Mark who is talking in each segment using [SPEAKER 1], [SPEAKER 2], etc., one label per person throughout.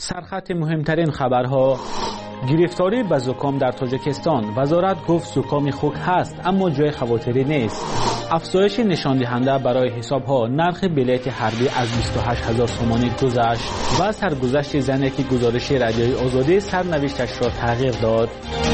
[SPEAKER 1] سرخط مهمترین خبرها: گرفتاری به زکام در تاجیکستان. وزارت گفت زکام خوک هست اما جای خواطری نیست. افزایش نشان دهنده برای حسابها. نرخ بلیت حربی از 28000 تومانی گذشت. و سرگذشت زنی که گزارش رادیوی آزادی سرنوشتش را تغییر داد.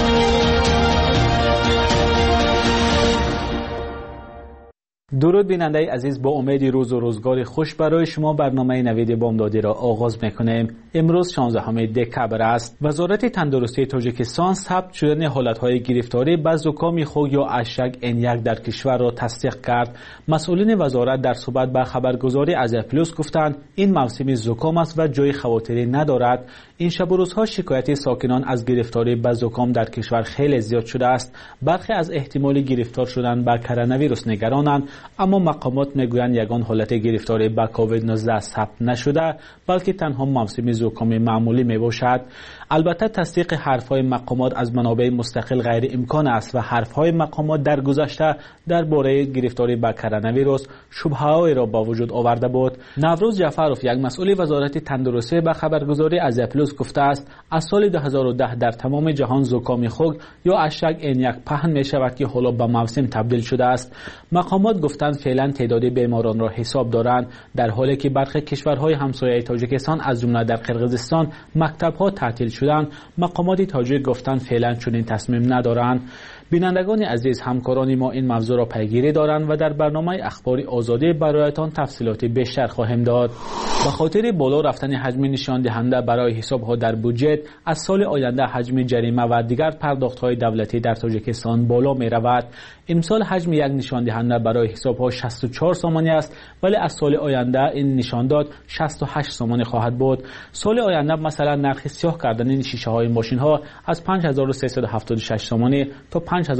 [SPEAKER 1] درود بیننده عزیز، با امید روز و روزگار خوش برای شما برنامه نوید بامدادی را آغاز میکنیم. امروز 16 دکبر است. وزارت تندرستی تاجیکستان ثبت شدن حالتهای گرفتاری به زکام خوک یا اشک N1 در کشور را تصدیق کرد. مسئولین وزارت در صحبت با خبرگزاری آزیا پلوس گفتند این موسم زکام است و جای خواطری ندارد. این شب و روزها شکایت ساکنان از گرفتاری به زکام در کشور خیلی زیاد شده است. برخی از احتمال گرفتار شدن به کرونا ویروس نگرانند، اما مقامات میگویند یگان حالت گرفتاری به کووید 19 ثبت نشده بلکه تنها موسم زکام معمولی می باشد. البته تصدیق حرفهای مقامات از منابع مستقل غیر امکان است و حرفهای مقامات در گذشته درباره گرفتاری به کرونا ویروس شبهه‌ای را با وجود آورده بود. نوروز جعفرов یک مسئول وزارت تندرستی به خبرگزاری آزیا پلوس گفته است از سال 2010 در تمام جهان زکام خوک یا اشک N1 پهن می شود که حالا به موسم تبدیل شده است. مقامات گفتند فعلا تعداد بیماران را حساب دارند، در حالی که برخی کشورهای همسایه تاجیکستان از جمله در قرقیزستان مکتب‌ها تعطیل شدند. مقامات تاجیک گفتند فعلا چنین تصمیم ندارند. بینندگان عزیز، همکاران ما این موضوع را پیگیری دارند و در برنامه اخبار آزادی برایتان تفصیلات بیشتر خواهیم داد. به خاطر بالا رفتن حجم نشان دهنده برای حساب‌ها در بودجه، از سال آینده حجم جریمه و دیگر پرداخت‌های دولتی در تاجیکستان بالا می‌رود. امسال حجم یک نشان دهنده برای حساب‌ها 64 سامانی است، ولی از سال آینده این نشان داد 68 سامانی خواهد بود. سال آینده مثلا نرخ سیاه کردن شیشه‌های ماشین‌ها از 5376 سامانی تا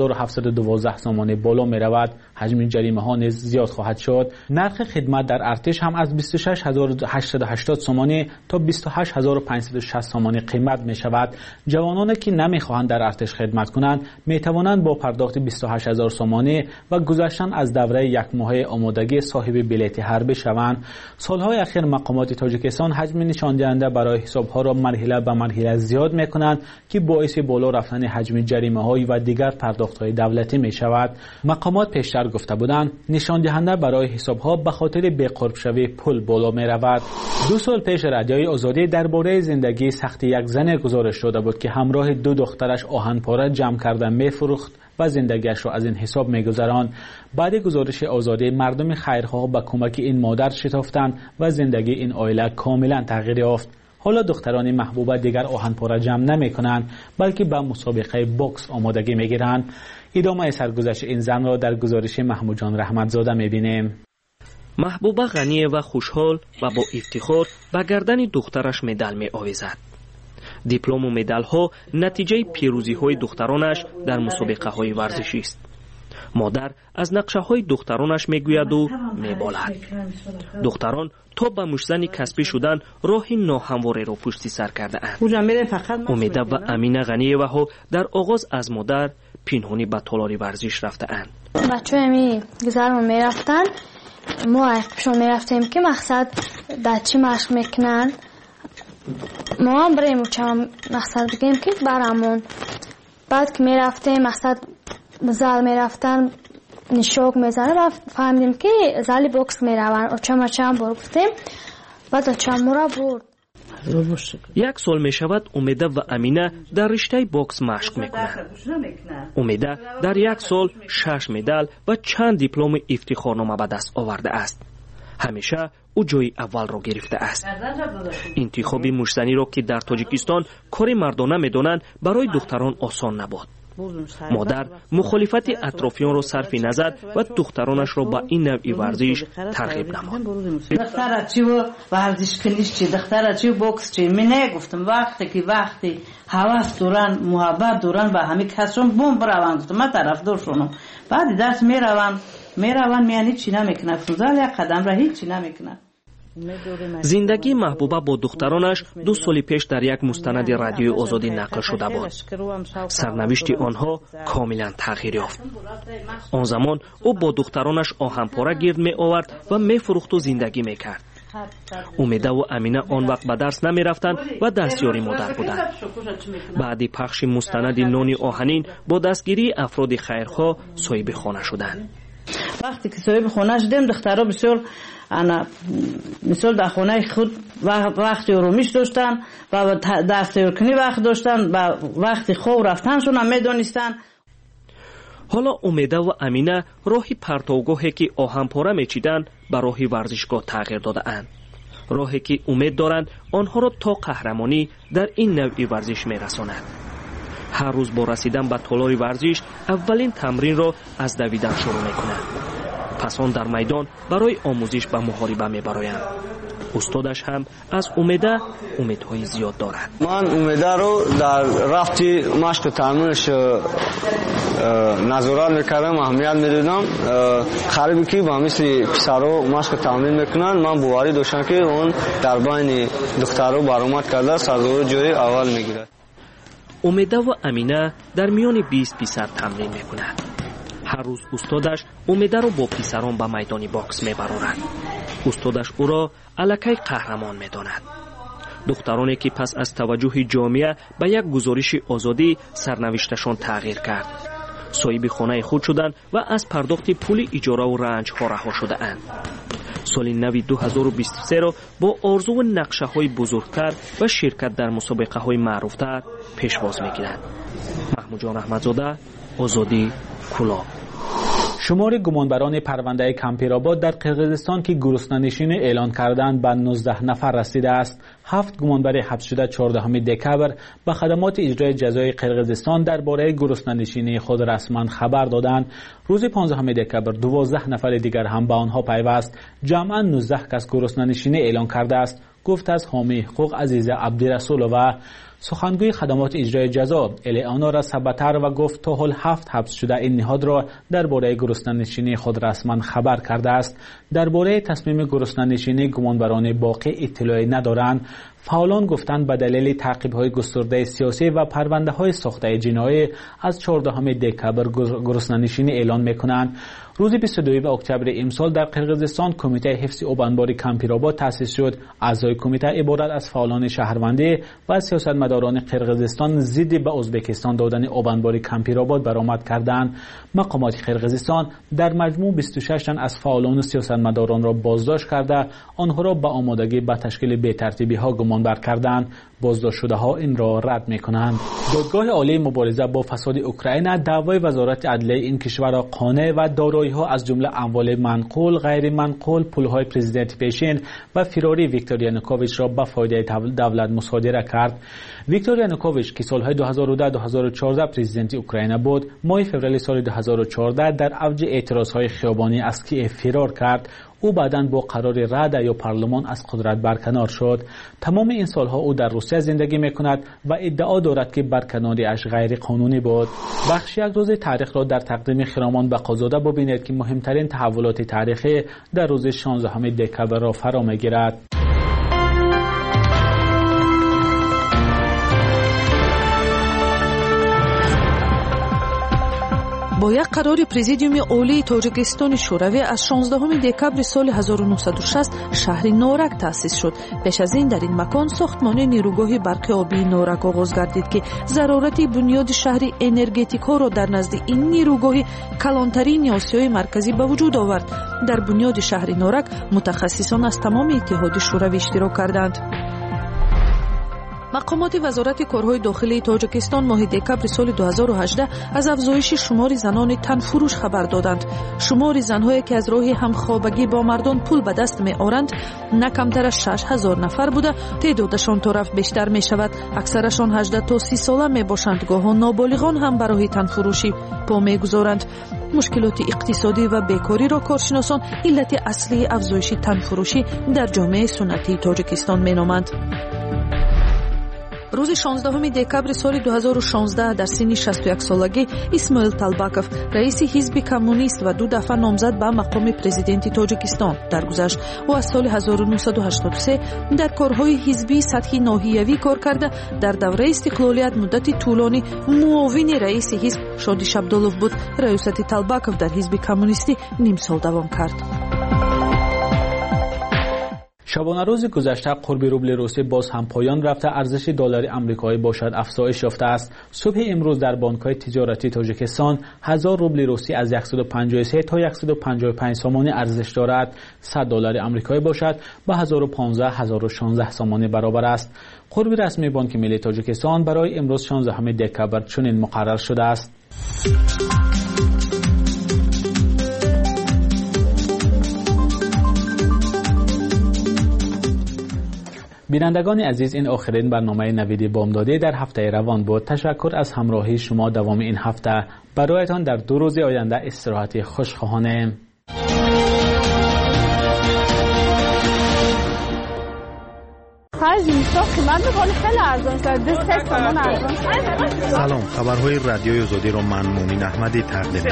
[SPEAKER 1] 5712 سامانی بالا می رود. حجم جریمه ها نیز زیاد خواهد شد. نرخ خدمت در ارتش هم از 26880 سامانی تا 28560 سامانی قیمت می شود. جوانانی که نمی خواهند در ارتش خدمت کنند می توانند با پرداخت 28000 سامانی و گذشتن از دوره یک ماهه آمادگی صاحب بلیت حربی شوند. سالهای اخیر مقامات تاجیکستان حجم نشان دهنده برای حسابها را مرحله به مرحله زیاد می کنند که باعث بالا رفتن حجم جریمه های و دیگر پرداخت‌های دولتی می شود. مقامات پیشتر گفته بودند نشان دهنده برای حساب‌ها به خاطر بی‌قرب شوی پول بالا می رود. 2 سال پیش رادیوی آزادی درباره زندگی سخت یک زن گزارش داده بود که همراه 2 دخترش آهن‌پاره جمع کرده می‌فروخت و زندگیش را از این حساب می‌گذراند. بعد گزارش آزادی مردم خیرخواه به کمک این مادر شتافتند و زندگی این عائله کاملا تغییر یافت. حالا دختران محبوبه دیگر آهن‌پاره جمع نمی‌کنند بلکه به مسابقه بوکس آمادگی می‌گیرند. ادامه سرگذشت این زن را در گزارش محمود جان رحمتزاده می‌بینیم.
[SPEAKER 2] محبوبه غنی و خوشحال و با افتخار به گردن دخترش مدال می‌آویزد. دیپلم و مدال‌ها نتیجه پیروزی‌های دخترانش در مسابقه‌های ورزشی است. مادر از نقشه‌های دخترانش میگوید و میبالد. دختران تا به مشزن کسبی شدن راه ناهمواری را پشت سر کرده اند. امیده و امینه غنی‌یوه ها در آغاز از مادر پنهانی به تالار ورزش رفته اند.
[SPEAKER 3] بچه همی گذرمون میرفتن، ما پیشون میرفتیم که مقصد در چی مشق میکنن، ما هم بریم چه مقصد بگیم که برامون. بعد که میرفتیم مقصد زل میرفتن نشوک میزنه و فهمیدیم که زلی بوکس میرون و چم بردیم و تا چم را برد.
[SPEAKER 2] 1 سال می شود امیده و امینه در رشته بوکس مشق میکنند. امیده در 1 سال 6 مدال و چند دیپلم افتخارنامه به دست آورده است. همیشه او جای اول را گرفته است. انتخاب مشزنی را که در تاجیکستان کار مردانه میدانند برای دختران آسان نبود. مادر مخالفت اطرافیان را صرف نظر و دخترانش را با این نوع ورزش ترغیب نمود.
[SPEAKER 4] دختر چی و ورزش کنیش چی، دختر چی بوکس چی، من نگفتم وقتی هواس دوران محبت دوران با همه کسون بوم بروان گفتم من طرفدار شونم. بعد دست میروان میانی چی نمیکنه، فوزال یک قدم را هیچ چی نمیکنه.
[SPEAKER 2] زندگی محبوبه با دخترانش 2 سال پیش در یک مستند رادیوی آزادی نقل شده بود. سرنوشت آنها کاملا تغییر یافت. آن زمان او با دخترانش آهن‌پاره گرد می آورد و می فروخت و زندگی می کرد. اومیده و امینه آن وقت به درس نمی رفتند و دستیاری مادر بودند. بعد پخش مستند نان آهنین با دستگیری افراد خیرخواه صاحب خانه شدند.
[SPEAKER 4] وقتی که صاحب خانه شدیم دخترها بسیار مثال در خانه خود وقت آرامش داشتن و دستیارکنی وقت داشتن و وقتی خواب رفتنشون هم میدانستن.
[SPEAKER 2] حالا اومیده و امینه راهی پرتوگاهی که آهن پاره میچیدند به راهی ورزشگاه تغییر داده اند. راهی که امید دارند آنها را تا قهرمانی در این نوع ورزش میرساند. هر روز با رسیدن به تالار ورزش اولین تمرین را از دویدن شروع میکنند. پس آن در میدان برای آموزش به محاربه میبرایند. استادش هم از اومیده امیدهای زیاد دارد.
[SPEAKER 5] من اومیده رو در رفتی مشق تمرینش نظارت میکردم، اهمیت میدادم. خریبی که با مثل پسرها مشق تمرین میکنن من باوری داشتم که اون در بین دخترها برآمد کرده سرزور جای اول میگیرد.
[SPEAKER 2] اومیده و امینه در میان 20 پسر تمرین میکنند. هر روز استادش اومیده رو با پسران به میدان باکس میبرند. استادش او را الکی قهرمان میداند. دخترانی که پس از توجه جامعه به یک گزارش آزادی سرنوشتشان تغییر کرد. صاحب خانه خود شدند و از پرداخت پول اجاره و رنج ها رها شده اند. سال نو 2023 را با آرزو و نقشه های بزرگتر و شرکت در مسابقه های معروفتر پیشواز میگیرند. محمود جان احمدزاده، آزادی، کلاب.
[SPEAKER 1] شمار گمانبران پرونده کمپیرآباد در قرقیزستان که گرسنه‌نشینی اعلان کردند به 19 نفر رسیده است. 7 گمانبر حبس شده 14 دکبر به خدمات اجرای جزای قرقیزستان درباره گرسنه‌نشینی خود رسما خبر دادند. روز 15 دکبر 12 نفر دیگر هم به آنها پیوست. جمعاً 19 کس گرسنه‌نشینی اعلان کرده است. گفت از حامی حقوق عزیزه عبدالرسول و سخنگوی خدمات اجرای جزا الیانورا سبتر و گفت تا حال 7 حبس شده این نهاد را درباره گرسنه‌نشینی خود رسما خبر کرده است. درباره تصمیم گرسنه‌نشینی گمانبران باقی اطلاعی ندارند. فعالان گفتند به دلیل تعقیب‌های گسترده سیاسی و پرونده‌های ساخته جنایی از 14 دکبر گرسنه‌نشینی اعلان می‌کنند. روز 22 اکتبر امسال در قرقیزستان کمیته حفظ آبانبار کمپیرآباد تأسیس شد. اعضای کمیته عبارت از فعالان شهروندی و سیاستمداران قرقیزستان ضد به ازبکستان دادن آبانبار کمپیرآباد برآمد کردند. مقامات قرقیزستان در مجموع 26 تن از فعالان و سیاستمداران را بازداشت کرده آنها را به آمادگی به تشکیل بی‌ترتیبی‌ها گمانبر کردند. بازداشت شده ها این را رد می‌کنند. دادگاه عالی مبارزه با فساد اوکراین دعوای وزارت عدلیه این کشور را قانع و دارایی‌ها از جمله اموال منقول، غیر منقول، پول‌های پرزیدنت پیشین و فراری ویکتور یانوکوویچ را به فایده دولت مصادره کرد. ویکتور یانوکوویچ که سال‌های 2010-2014 پرزیدنت اوکراین بود، ماه فوریه سال 2014 در اوج اعتراض‌های خیابانی از کیف فرار کرد. او بعداً با قرار رد یا پارلمان از قدرت برکنار شد. تمام این سالها او در روسیه زندگی میکند و ادعا دارد که برکناری اش غیر قانونی بود. بخش یک روز تاریخ را در تقدیم خرامان بقازاده ببینید که مهمترین تحولات تاریخی در روز 16 دکبر را فرا میگیرد.
[SPEAKER 6] با یک قرار پرزیدیوم عالی تاجیکستان شوروی از 16 دکبر سال 1960 شهر نورک تأسیس شد. پیش از این در این مکان ساختمان نیروگاه برق آبی نورک آغاز گردید که ضرورت بنیاد شهر انرژتیک ها را در نزد این نیروگاه کلانترین آسیای مرکزی به وجود آورد. در بنیاد شهر نورک متخصصان از تمام اتحاد شوروی اشتراک کردند. مقامات وزارت کارهای داخلی تاجیکستان ماه دکبر سال 2018 از افزایش شمار زنان تنفروش خبر دادند. شمار زنهایی که از راه همخوابگی با مردان پول به دست می آورند نه کمتر از 6000 نفر بوده. تعدادشان تا رفت بیشتر می شود. اکثرشان 18 تا 30 ساله می باشند. گاهان نابالغان هم برای تنفروشی پا می گذارند. مشکلات اقتصادی و بیکاری را کارشناسان علت اصلی افزایش تنفروشی در جامعه سنتی تاجیکستان می نامند. روز 16 دکبر سال 2016 در سن 61 سالگی اسماعیل طالباکов رئیس حزب کمونیست و 2 دفعه نامزد به مقام پرزیدنت تاجیکستان درگذشت. او از سال 1983 در کارهای حزبی سطحی ناحیوی کار کرده. در دوره استقلالیت مدت طولانی معاون رئیس حزب شادی شبدالوف بود. ریاست طالباکov در حزب کمونیستی نیم سال دوام کرد.
[SPEAKER 1] شبانه روز گذشته قرب روبل روسی باز هم پایان رفته، ارزش دلار آمریکایی باشد افزایش یافته است. صبح امروز در بانک‌های تجارتی تاجیکستان 1000 روبل روسی از 153 تا 155 سامانی ارزش دارد. 100 دلار آمریکایی باشد با 1015 1016 سامانی برابر است. قرب رسمی بانک ملی تاجیکستان برای امروز 16 دکبر چنین مقرر شده است. بینندگان عزیز، این آخرین برنامه نوید بامدادی در هفته روان بود. تشکر از همراهی شما دوام این هفته. برایتان در 2 روز آینده استراحتی خوش خواهانم.
[SPEAKER 7] سلام، خبرهای رادیوی آزادی را من مومن احمدی تقدیم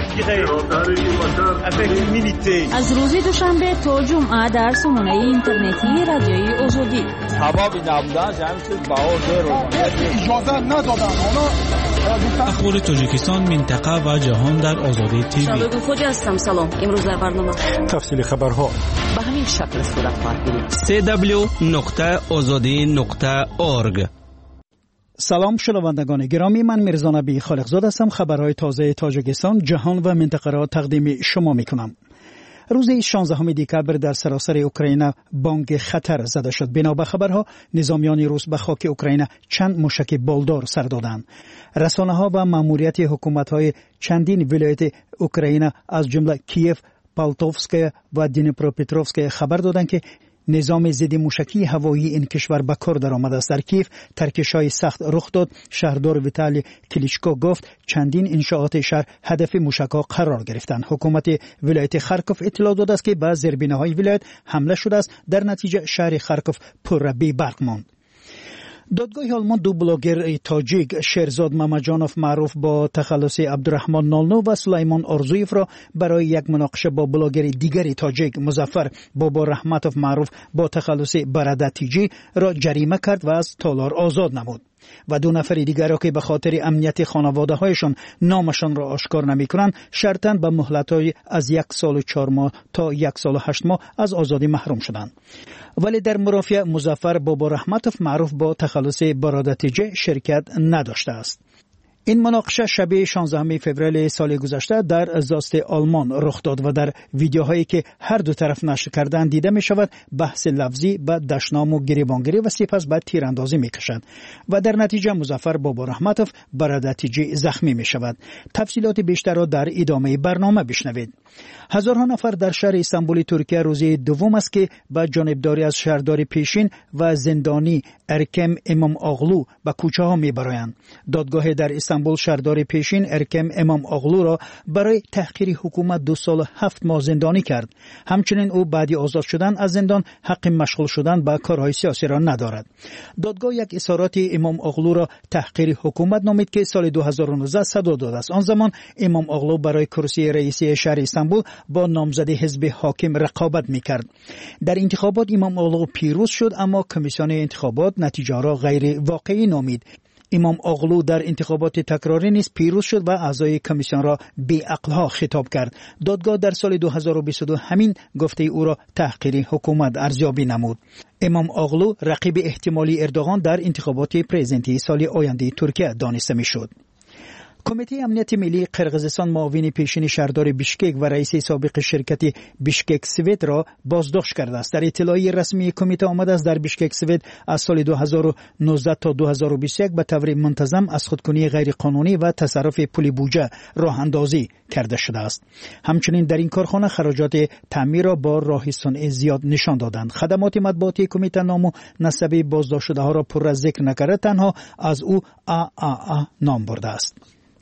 [SPEAKER 7] می‌کنم.
[SPEAKER 8] از روز دوشنبه تا جمعه در سامانه اینترنتی رادیوی آزادی.
[SPEAKER 1] اخبار تاجیکستان، منطقه و جهان در آزادی تیوی.
[SPEAKER 8] شبکه خود هستم. سلام، امروز در برنامه
[SPEAKER 7] تفصیل خبرها
[SPEAKER 8] به همین شکل صورت خواهد گرفت.
[SPEAKER 9] www.azadi.org.
[SPEAKER 10] سلام شنوندگان گرامی، من میرزا نبی خالقزاده هستم. خبرهای تازه تاجیکستان، جهان و منطقه را تقدیم شما میکنم. روز 16 دکبر در سراسر اوکراین بانگ خطر زده شد. بنا به خبرها نظامیان روس به خاک اوکراین چند موشک بالدار سر دادند. رسانه‌ها و ماموریت حکومت‌های چندین ولایت اوکراین از جمله کیف، پالتوفسک و دنیپروپتروفسک خبر دادند که نظام ضد موشکی هوایی این کشور به کار درآمده است. در کیف ترکش‌های سخت رخ داد. شهردار ویتالی کلیچکو گفت چندین انشاءات شهر هدف موشک‌ها قرار گرفتند. حکومت ولایت خارکوف اطلاع داده است که به زیربناهای ولایت حمله شده است. در نتیجه شهر خارکوف پر بی برق ماند. دادگاه آلمان 2 بلاگر تاجیک، شیرزاد ممجانوف معروف با تخلص عبدالرحمن نالنو و سلیمان آرزویف را برای یک مناقشه با بلاگر دیگری تاجیک، مظفر بابا رحمتوف معروف با تخلص برادتیجی را جریمه کرد و از تالار آزاد نمود. و 2 نفر دیگر را که به خاطر امنیت خانواده هایشان نامشان را آشکار نمی کنند شرطاً به مهلت‌های از 1 سال و 4 ماه تا 1 سال و 8 ماه از آزادی محروم شدند. ولی در مرافعه مظفر بابا رحمتوف معروف با تخلص برادتیجی شرکت نداشته است. این مناقشه شب 16 فوریه سال گذشته در زاست آلمان رخ داد و در ویدیوهایی که هر دو طرف نشر کردند دیده می شود بحث لفظی به دشنام و گریبانگیری و سپس به تیراندازی می کشد و در نتیجه مظفر بابا رحمتوف برادتیجی زخمی می شود. تفصیلات بیشتر را در ادامه برنامه بشنوید. هزارها نفر در شهر استانبول ترکیه روز دوم است که با جانبداری از شهردار پیشین و زندانی ارکم امام آغلو به کوچه ها می برایند. دادگاه در استانبول شهردار پیشین ارکم امام آغلو را برای تحقیر حکومت 2 سال و 7 ماه زندانی کرد. همچنین او بعد آزاد شدن از زندان حق مشغول شدن به کارهای سیاسی را ندارد. دادگاه یک اظهارات امام آغلو را تحقیر حکومت نامید که سال 2019 صدور داده است. آن زمان امام آغلو برای کرسی رئیسی شهر استانبول با نامزد حزب حاکم رقابت می‌کرد. در انتخابات امام آغلو پیروز شد، اما کمیسیون انتخابات نتیجه را غیر واقعی نامید. امام آغلو در انتخابات تکراری نیز پیروز شد و اعضای کمیسیون را بی‌عقل‌ها خطاب کرد. دادگاه در سال 2022 همین گفته او را تحقیر حکومت ارزیابی نمود. امام آغلو رقیب احتمالی اردوغان در انتخابات پرزیدنتی سال آینده ترکیه دانسته می‌شد. کمیته امنیت ملی قرقیزستان معاون پیشین شهردار بیشکک و رئیس سابق شرکت بیشکک سوید را بازداشت کرده است. در اطلاعیه رسمی کمیته آمده است در بیشکک سوید از سال 2019 تا 2021 به طور منتظم از خودکنی غیرقانونی و تصرف پول بودجه راه اندازی کرده شده است. همچنین در این کارخانه خراجات تعمیر را با راه صنع زیاد نشان دادند. خدمات مطبوعاتی کمیته نام و نسب بازداشت شده ها را پر از ذکر نکرده، تنها از او AAA نام برده است.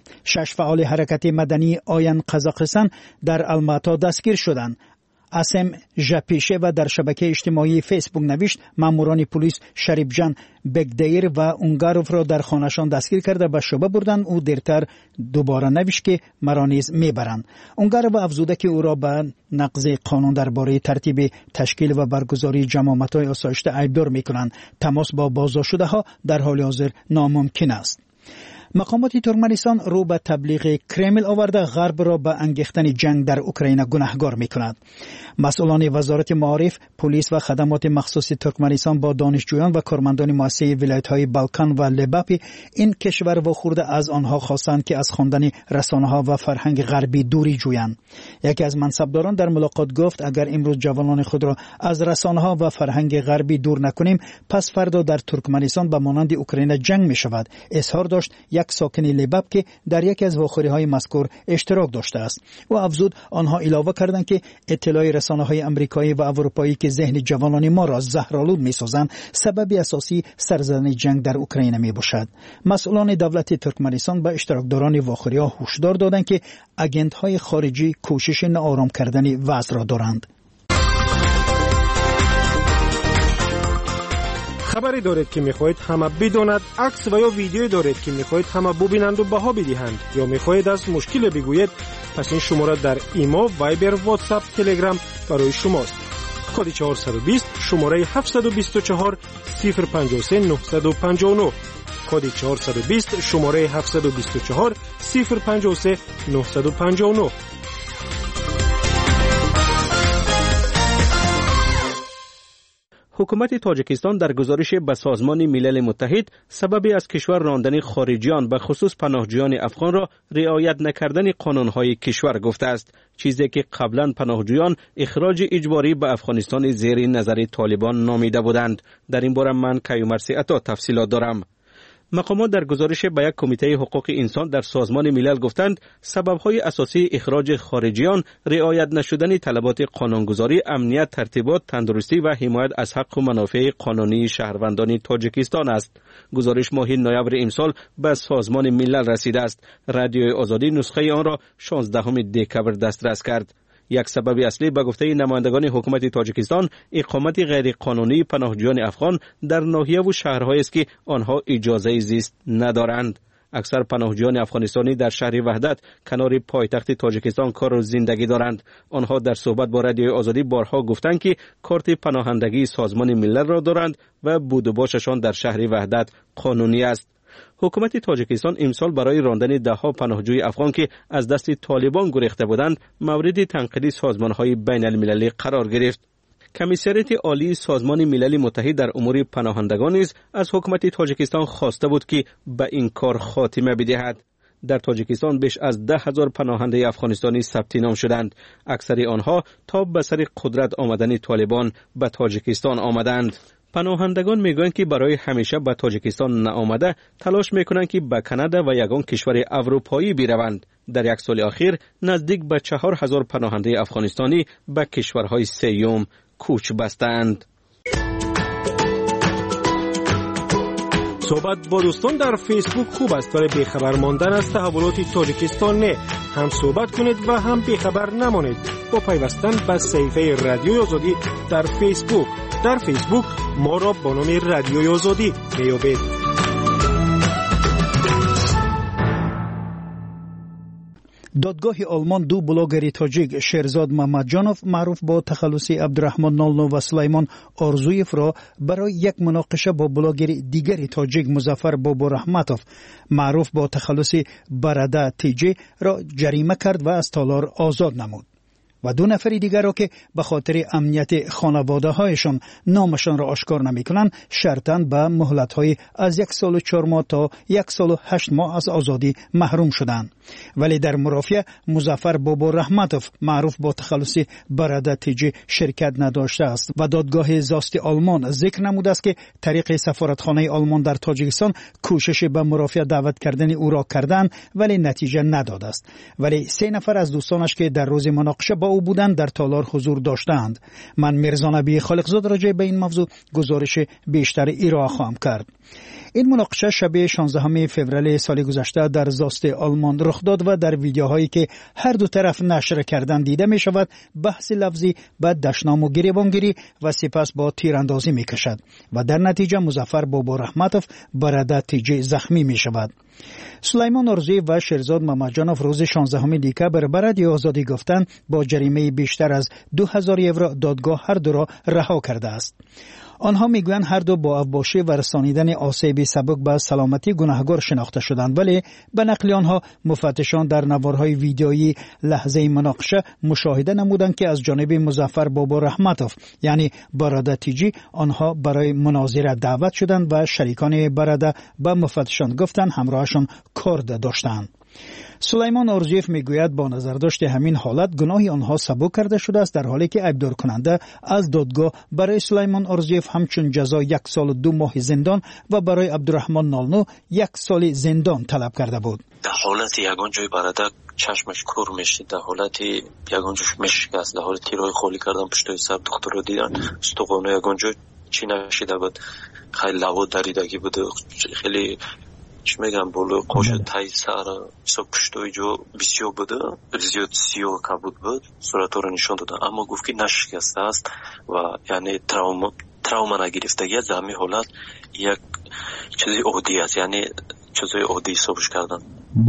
[SPEAKER 10] 6 فعال حرکت مدنی آین قزاقستان در الماتا دستگیر شدند. اسم ژپیشه و در شبکه اجتماعی فیسبوک نوشت ماموران پلیس شریفجان بگدیر و اونگاروف را در خانه‌شان دستگیر کرده به شعبه بردند. او دیرتر دوباره نوشت که مرا نیز میبرند. اونگاروف افزوده که او را به نقض قانون درباره ترتیب تشکیل و برگزاری جماعت‌های آسایشته عیبدار میکنند. تماس با بازداشت شده‌ها در حال حاضر ناممکن است. مقامات ترکمنستان رو به تبلیغ کرمل آورده غرب را به انگیختن جنگ در اوکراین گناهکار می‌کند. مسئولان وزارت معارف، پلیس و خدمات مخصوص ترکمنستان با دانشجویان و کارمندان مؤسسه ولایت‌های بالکان و لباپی این کشور واخورده از آنها خواستند که از خواندن رسانه‌ها و فرهنگ غربی دوری جویند. یکی از منصبداران در ملاقات گفت اگر امروز جوانان خود را از رسانه‌ها و فرهنگ غربی دور نکنیم پس فردا در ترکمنستان به مانند اوکراین جنگ می‌شود. اظهار داشت یک ساکن لباب که در یکی از واخوری‌های مذکور اشتراک داشته است و افزود آنها علاوه کردند که اطلاع رسانه‌های آمریکایی و اروپایی که ذهن جوانان ما را زهرآلود می‌سازند سبب اساسی سرزدن جنگ در اوکراین میباشد. مسئولان دولت ترکمنستان به اشتراکداران واخوری‌ها هشدار دادند که آگنت‌های خارجی کوشش ناآرام کردن وضع را دارند.
[SPEAKER 9] خبری دارید که میخواهید همه بداند، عکس و یا ویدیویی دارید که میخواهید همه ببینند و بها بدهند یا میخواهید از مشکل بگویید، پس این شماره در ایمو، وایبر، واتساپ، تلگرام برای شماست. کد 420 شماره 724 053 959 کد 420 شماره 724 053 959.
[SPEAKER 2] حکومت تاجیکستان در گزارش به سازمان ملل متحد سبب از کشور راندن خارجیان به خصوص پناهجویان افغان را رعایت نکردن قانونهای کشور گفته است، چیزی که قبلا پناهجویان اخراج اجباری به افغانستان زیر نظر طالبان نامیده بودند. در این باره من کیومرثی عطا تفصیلات دارم. مقامات در گزارش به یک کمیته حقوق انسان در سازمان ملل گفتند سبب‌های اساسی اخراج خارجیان رعایت نشدن طلبات قانونگذاری، امنیت، ترتیبات، تندرستی و حمایت از حق و منافع قانونی شهروندان تاجیکستان است. گزارش ماه نوامبر امسال به سازمان ملل رسیده است. رادیوی آزادی نسخه آن را 16 دکبر دسترس کرد. یک سبب اصلی به گفته نمایندگان حکومت تاجیکستان اقامت غیر قانونی پناهجویان افغان در ناحیه و شهرهایی است که آنها اجازه زیست ندارند. اکثر پناهجویان افغانستانی در شهر وحدت کنار پایتخت تاجیکستان کار و زندگی دارند. آنها در صحبت با رادیوی آزادی بارها گفتند که کارت پناهندگی سازمان ملل را دارند و بود و باششان در شهر وحدت قانونی است. حکومت تاجیکستان امسال برای راندن دهها پناهجوی افغان که از دست طالبان گریخته بودند مورد تنقید سازمان‌های بین المللی قرار گرفت. کمیسریت عالی سازمان ملل متحد در امور پناهندگان نیز از حکومت تاجیکستان خواسته بود که به این کار خاتمه بدهد. در تاجیکستان بیش از 10,000 پناهنده افغانستانی ثبت نام شدند. اکثر آنها تا به سر قدرت آمدن طالبان به تاجیکستان آمدند. پناهندگان میگویند که برای همیشه به تاجیکستان نآمده تلاش میکنند که به کانادا و یگان کشور اروپایی بروند. در یک سال اخیر نزدیک به 4,000 پناهنده افغانستانی به کشورهای سوم کوچ بستند.
[SPEAKER 9] صحبت با دوستان در فیسبوک خوب است، ولی بیخبر ماندن از تحولات تاجیکستان نه. هم صحبت کنید و هم بیخبر نمانید با پیوستن به صفحه رادیوی آزادی در فیسبوک. در فیسبوک ما را با نام رادیوی آزادی بیابید.
[SPEAKER 10] دادگاه آلمان دو بلاگر تاجیک شیرزاد محمدجانوف معروف با تخلصی عبدالرحمن نالنو و سلیمان آرزویف را برای یک مناقشه با بلاگر دیگر تاجیک مظفر بابارحمتوف معروف با تخلصی براده تیجی را جریمه کرد و از تالار آزاد نمود و دو نفر دیگر را که به خاطر امنیت خانواده هایشان نامشان را آشکار نمی کنند شرطاً به مهلت های از 1 سال و 4 ماه تا 1 سال و 8 ماه از آزادی محروم شدند. ولی در مرافعه مظفر بابارحمتوف معروف با تخلصی براده تیجی شرکت نداشته است و دادگاه زاست آلمان ذکر نموده است که طریق سفارتخانه آلمان در تاجیکستان کوشش به مرافعه دعوت کردن او را کردند ولی نتیجه نداده است. ولی 3 نفر از دوستانش که در روز مناقشه با او بودند در تالار حضور داشتند. من میرزا نبی خالقزاد راجع به این موضوع گزارش بیشتر ارائه خواهم کرد. این مناقشه شب 16 فوریه سال گذشته در زاست آلمان رخ داد و در ویدیوهایی که هر دو طرف نشر کردند دیده می شود بحث لفظی بعد دشنام و گریبانگیری و سپس با تیراندازی می کشد و در نتیجه مظفر بابارحمتوف براده تیجی زخمی می شود. سلیمان آرزویف و شیرزاد محمدجانوف روز 16 دکبر به رادیو آزادی گفتند با جریمه بیشتر از 2000 یورو دادگاه هر دو را رها کرده است. آنها میگویند هر دو با افباشی و رسانیدن آسیب سبک به سلامتی گناهکار شناخته شدند، ولی به نقل آنها مفتشان در نوارهای ویدیویی لحظه مناقشه مشاهده نمودند که از جانب مظفر بابا رحمتوف یعنی برادر تیجی آنها برای مناظره دعوت شدند و شریکان برادر به مفتشان گفتند همراهشان کار داشتند. سلیمان ارزیف میگوید با نظر داشت همین حالت گناهی آنها سبک کرده شده است، در حالی که عیبدار کننده از دادگاه برای سلیمان ارزیف همچون جزا 1 سال و 2 ماه زندان و برای عبدالرحمن نالنو 1 سال زندان طلب کرده بود.
[SPEAKER 11] در حالت یگان جای برادر چشمش کور میشه، در حالت یگان جوش میشکست، در حالت تیرای خالی کردن پشت سر دکتر رو دیدن استخوان یگان جای چی نشیده بود، خیلی لوا دریدگی بود، خیلی چی میگم بولو قوش تای سر سو پشتوی جو بسیار بوده، زیاد سیاه کبود بود، صورت رو نشان دادن اما گفت که نشکسته است و یعنی تراوما نگرفتگی از همین حالت یک چیزی عادی است، یعنی چیزی عادی حسابش کردن.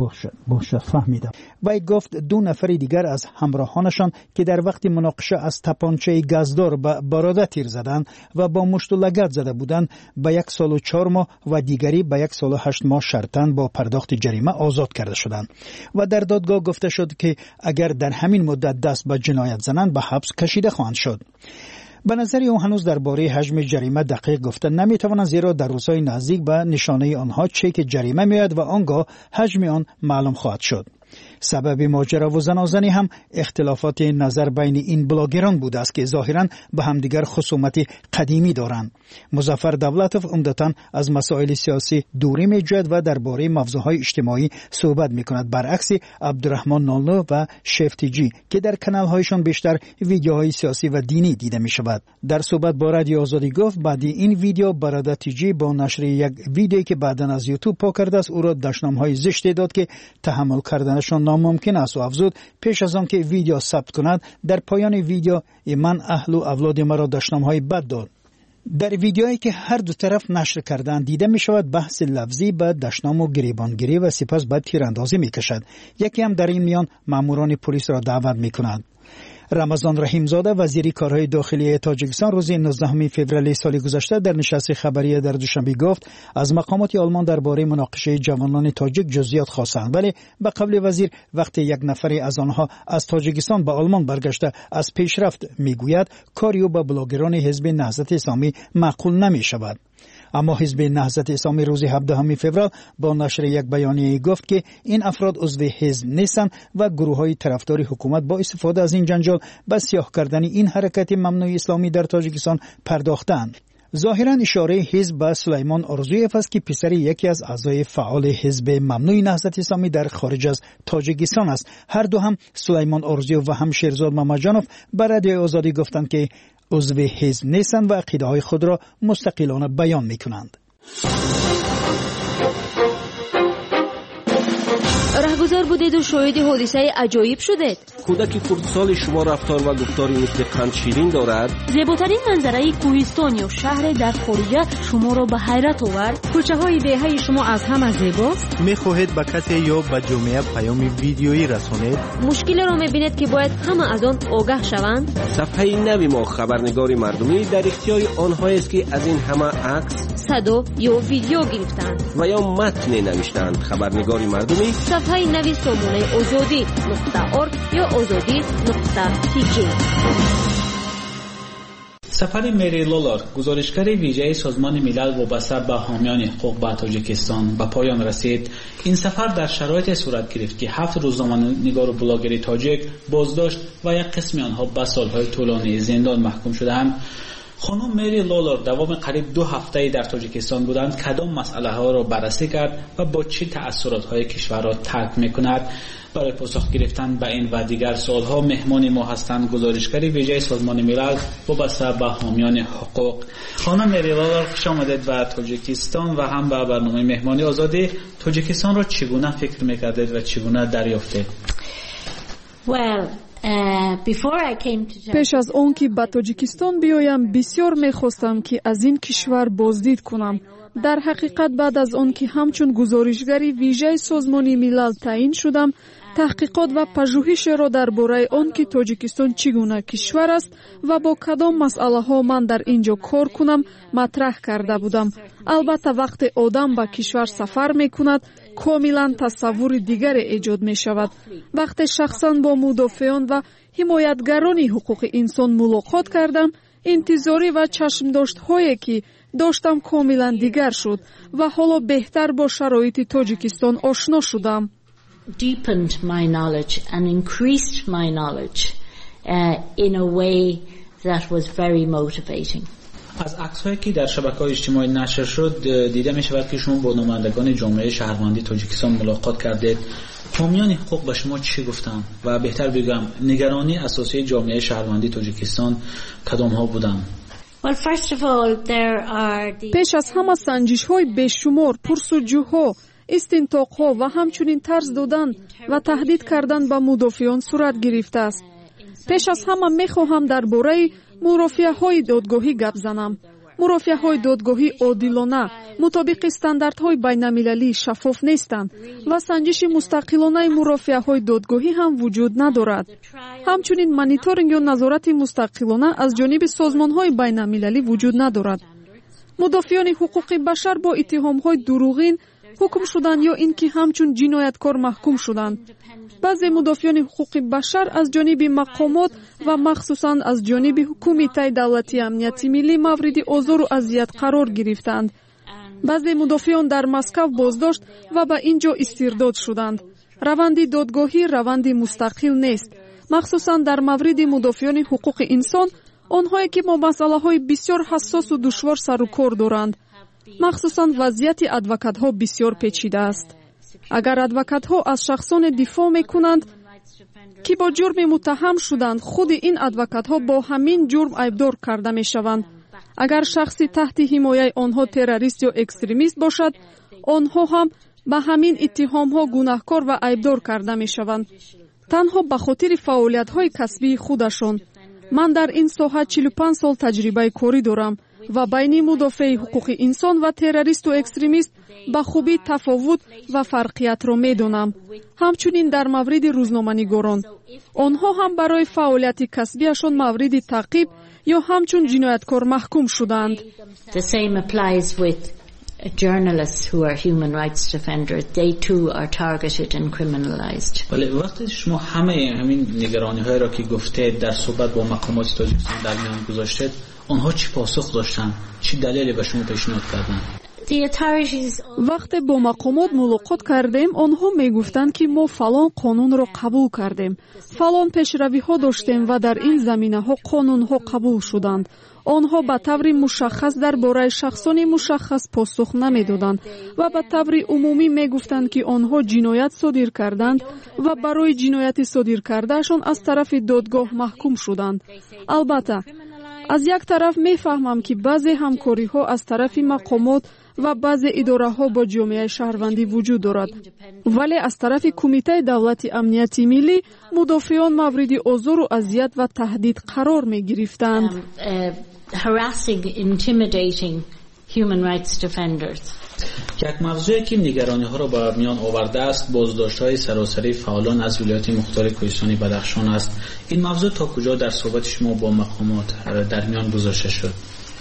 [SPEAKER 10] باشه فهمیدم. وی گفت 2 نفر دیگر از همراهانشان که در وقت مناقشه از تپانچه گازدار به برادر تیر زدند و با مشت و لگد زده بودند به 1 سال و 4 ماه و دیگری به 1 سال و 8 ماه شرطاً با پرداخت جریمه آزاد کرده شدند و در دادگاه گفته شد که اگر در همین مدت دست به جنایت زنند به حبس کشیده خواهند شد. به نظر او هنوز درباره حجم جریمه دقیق گفته نمیتواند، زیرا در روزهای نزدیک به نشانه آنها چک جریمه میاد و آنگاه حجم آن معلوم خواهد شد. سبب ماجرا و زنازنی هم اختلافات نظر بین این بلاگران بوده است که ظاهراً به همدیگر خصومت قدیمی دارند. مظفر دولتوف عمدتاً از مسائل سیاسی دوری می‌جوید و درباره موضوعهای اجتماعی صحبت می‌کند، برعکس عبدالرحمن نالنو و شفتیجی که در کانال‌هایشان بیشتر ویدیوهای سیاسی و دینی دیده می‌شود. در صحبت با رادیو آزادی گفت بعد این ویدیو برادر تیجی با نشر یک ویدیویی که بعداً از یوتیوب پاک کرده است او را دشنام‌های زشتی داد که تحمل کردنشان ناممکن است و افزود پیش از آن که ویدیو ثبت کند در پایان ویدیو من اهل و اولاد مرا دشنام‌های بد داد. در ویدیویی که هر دو طرف نشر کردند دیده می شود بحث لفظی به دشنام و گریبانگیری و سپس به تیراندازی می کشد. یکی هم در این میان ماموران پلیس را دعوت می کنند. رمضان رحیمزاده وزیر کارهای داخلی تاجیکستان روز 19 فوریه سال گذشته در نشست خبری در دوشنبه گفت از مقامات آلمان درباره مناقشه جوانان تاجیک جزئیات خواستند، ولی به قول وزیر وقتی یک نفری از آنها از تاجیکستان به آلمان برگشته از پیشرفت میگوید کاری او به بلاگران حزب نهضت اسلامی معقول نمی شود. اما حزب نهضت اسلامی روز 17 فوریه با نشر یک بیانیه گفت که این افراد عضو حزب نیستند و گروه‌های طرفدار حکومت با استفاده از این جنجال به سیاه کردن این حرکت ممنوع اسلامی در تاجیکستان پرداختند. ظاهراً اشاره حزب به سلیمان ارزیف است که پسر یکی از اعضای فعال حزب ممنوع نهضت اسلامی در خارج از تاجیکستان است. هر دو هم سلیمان ارزیف و هم شیرزاد ممجانوف به رادیو آزادی گفتند که عضو حزب نیستند و عقیده‌های خود را مستقلانه بیان می‌کنند.
[SPEAKER 12] رهگذر بودید و شاهد حادثه عجایب شدید.
[SPEAKER 13] کودک خردسال شما رفتار و گفتاری مثل قند شیرین دارد.
[SPEAKER 12] زیباترین منظره کوهستان یا شهر در خارج شما را به حیرت آورد.
[SPEAKER 14] کوچه های دهه شما از همه زیباست.
[SPEAKER 7] می‌خواهید به کسی یا به جامعه پیام ویدیویی رسانید؟
[SPEAKER 12] مشکلی را می‌بینید که باید همه از آن آگاه شوند.
[SPEAKER 13] صفحه نوی ما خبرنگار مردمی در اختیار آنهایی است که از این همه عکس،
[SPEAKER 12] صدا یا ویدیو گرفتند
[SPEAKER 13] و یا متن نوشتند. خبرنگار مردمی
[SPEAKER 12] صفحه نوی سامانه azadi.org یا azadi.tk.
[SPEAKER 1] سفر مری لولار گزارشگر ویژه سازمان ملل وابسته به حامیان حقوق به تاجیکستان به پایان رسید. این سفر در شرایط صورت گرفت که 7 روزنامه‌نگار و بلاگر تاجیک بازداشت و یک قسم آنها به سالهای طولانی زندان محکوم شدند. خانم مری لولار دوام قریب 2 هفته در تاجیکستان بودند. کدام مسئله ها را بررسی کرد و با چه تأثیرات های کشور را ترک می‌کند؟ برای پاسخ گرفتن به این و دیگر سوال‌ها مهمان ما هستند گزارشگر ویژه سازمان ملل وابسته به حامیان حقوق. خانم مری لولار خوش آمدید به تاجیکستان و هم به برنامه مهمانی آزادی. تاجیکستان را چگونه فکر می‌کردید و چگونه دریافتید؟
[SPEAKER 6] پیش از آن که به تاجیکستان بیایم بسیار می‌خواستم که از این کشور بازدید کنم. در حقیقت بعد از آن که همچون گزارشگری ویژه سازمان ملل تعیین شدم، تحقیقات و پژوهش را درباره آن که تاجیکستان چگونه کشور است و با کدام مسئله ها من در اینجا کار کنم مطرح کرده بودم. البته وقتی آدم به کشور سفر می کند کاملا تصور دیگری ایجاد می شود. وقتی شخصا با مدافعان و حمایتگران حقوق انسان ملاقات کردم، انتظاری و چشم داشت هایی که داشتم کاملا دیگر شد و حالا بهتر با شرایط تاجیکستان آشنا شدم.
[SPEAKER 15] Deepened my knowledge and increased my knowledge in a way that was very motivating.
[SPEAKER 1] از عکس‌هایی که در شبکه‌های اجتماعی نشر شد دیده می‌شود که شما با نمایندگان جامعه شهروندی تاجیکستان ملاقات کردید. حامیان حقوق به شما چی گفتند و بهتر بگم نگرانی اساسی جامعه شهروندی تاجیکستان کدام‌ها بودند؟
[SPEAKER 6] پیش از همه سنجش‌های بیشمار، پرسجوها، استنتاق‌ها و همچنین طرز دادن و تهدید کردن به مدافعان صورت گرفته است. پیش از همه می‌خواهم درباره مرافعه‌های دادگاهی گپ زنم. مرافعه‌های دادگاهی عادلانه، مطابق استانداردهای بین‌المللی شفاف نیستند و سنجش مستقلانه مرافعه‌های دادگاهی هم وجود ندارد. همچنین مانیتورینگ یا نظارت مستقلانه از جانب سازمان‌های بین‌المللی وجود ندارد. مدافعان حقوق بشر با اتهام‌های دروغین حکم شدند یا اینکه همچون جنایتکار محکوم شدند. بعضی مدافعان حقوق بشر از جانب مقامات و مخصوصاً از جانب کمیته دولتی امنیتی ملی مورد آزار و اذیت قرار گرفتند. بعضی مدافعان در مسکو بازداشت و به اینجا استرداد شدند. روند دادگاهی روند مستقل نیست. مخصوصاً در مورد مدافعان حقوق انسان، آنهایی که با مسائل بسیار حساس و دشوار سر و کار دارند. مخصوصاً وضعیت ادوکات‌ها بسیار پیچیده است. اگر ادوکات‌ها از شخصان دفاع می‌کنند که با جرم متهم شدند، خود این ادوکات‌ها با همین جرم عیبدار کرده می‌شوند. اگر شخصی تحت حمایت آنها تروریست یا اکستریمیست باشد، آنها هم به همین اتهام‌ها گناهکار و عیبدار کرده می‌شوند. تنها به خاطر فعالیت‌های کسبی خودشان. من در این ساحه 45 سال تجربه کاری دارم و بین مدافع حقوق انسان و تروریست و اکستریمیست به خوبی تفاوت و فرقیت را می‌دانم. همچنین در مورد روزنامه‌نگاران، آنها هم برای فعالیت کسبیشان مورد تعقیب یا همچون جنایتکار محکوم شدند.
[SPEAKER 15] The same applies with journalists who are human rights defenders. They too are targeted and criminalized.
[SPEAKER 1] ولی وقتی شما همین نگرانی‌های را که گفتید در صحبت با مقامات تاجیکستان در میان گذاشتید، آنها چی پاسخ داشتند؟ چی دلیلی به شما پیشنهاد کردند؟
[SPEAKER 6] وقتی با مقامات ملاقات کردیم، آنها میگفتند که ما فلان قانون را قبول کردیم، فلان پیشروی ها داشتیم و در این زمینه ها قانون ها قبول شدند. آنها به طور مشخص درباره شخصان مشخص پاسخ نمیدادند و به طور عمومی میگفتند که آنها جنایت صادر کردند و برای جنایت صادر کردهشان از طرف دادگاه محکوم شدند. البته از یک طرف میفهمم که بعضی همکاری ها از طرف مقامات و بعضی اداره ها با جامعه شهروندی وجود دارد، ولی از طرف کمیته دولتی امنیتی ملی مدافعان مورد آزار و اذیت و تهدید قرار می گرفتند.
[SPEAKER 15] Harassing, intimidating human rights defenders.
[SPEAKER 1] یک موضوعی که نگرانی ها را به میان آورده است بازداشت های سراسری فعالان از ولایت مختار کوهستانی بدخشان است. این موضوع تا کجا در صحبت شما با مقامات در میان گذاشته شد؟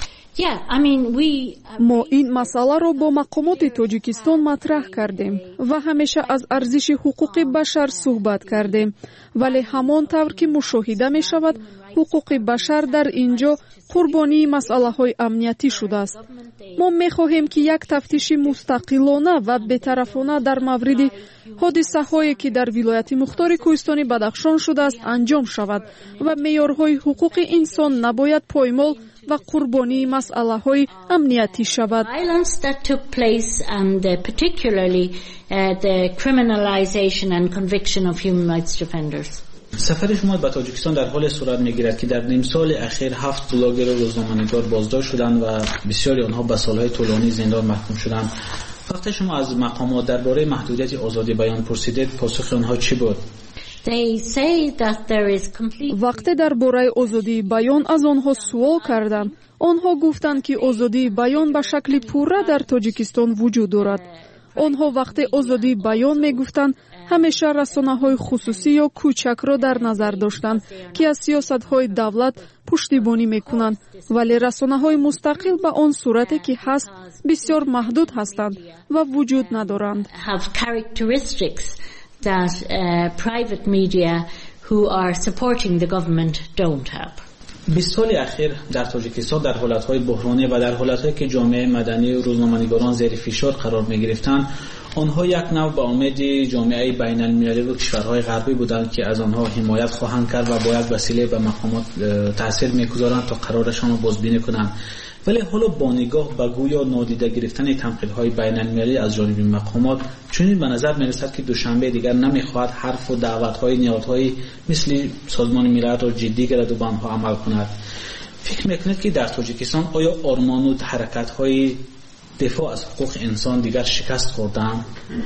[SPEAKER 6] ما این مسئله را با مقامات تاجیکستان مطرح کردیم و همیشه از ارزش حقوق بشر صحبت کردیم، ولی همان طور که مشاهده می شود حقوق بشر در اینجا قربانی مسئله های امنیتی شده است. ما می خواهیم که یک تفتیش مستقلانه و بی‌طرفانه در مورد حادثه هایی که در ولایت مختار کوهستانی بدخشان شده است انجام شود و معیارهای حقوق انسان نباید پایمال و قربانی مسئله های امنیتی شود.
[SPEAKER 15] Violence that took place and particularly the criminalization and conviction of human rights defenders.
[SPEAKER 1] سفر شما به تاجیکستان در حال صورت میگیرد که در نیم سال اخیر 7 بلاگر و روزنامه‌نگار بازداشت شدند و بسیاری آنها به سالهای طولانی زندان محکوم شدند. وقتی شما از مقامات درباره محدودیت آزادی بیان پرسیدید، پاسخ آنها چی بود؟
[SPEAKER 6] вақте дар бораи озодии баён аз онҳо суол кардам, онҳо гуфтанд ки озодии баён ба шакли пурра дар тоҷикистон вуҷуд дорад. онҳо вақте озодии баён мегуфтанд, ҳамеша расонаҳои хусусӣ ё кӯчакро дар назар доштанд, ки аз сиёсатҳои давлат пуштибонӣ мекунанд, вале расонаҳои мустақил ба он сурате ки ҳаст бисёр маҳдуд ҳастанд ва вуҷуд надоранд.
[SPEAKER 15] That private media who are supporting the government don't have.
[SPEAKER 1] 20 سال اخیر در تاجیکستان در حالتهای بحرانی و در حالتهایی که جامعه مدنی و روزنامه‌نگاران زیر فشار قرار می‌گرفتند، آنها یک نوع به امید جامعه بین‌المللی و کشورهای غربی بودند که از آنها حمایت خواهند کرد و باید وسیله به مقامات تاثیر می‌گذارند تا قرارشان را بازبینی کنند. ولی حالا با نگاه به گویا نادیده گرفتن تنقیدهای بین‌المللی از جانب مقامات، چنین به نظر می‌رسد که دوشنبه دیگر نمی‌خواهد حرف و دعوت‌های نهادهای مثل سازمان ملل را جدی گیرد و به آنها عمل کند. فکر می‌کنید که در تاجیکستان آیا آرمان و حرکت‌های دفاع از حقوق انسان دیگر شکست خوردند؟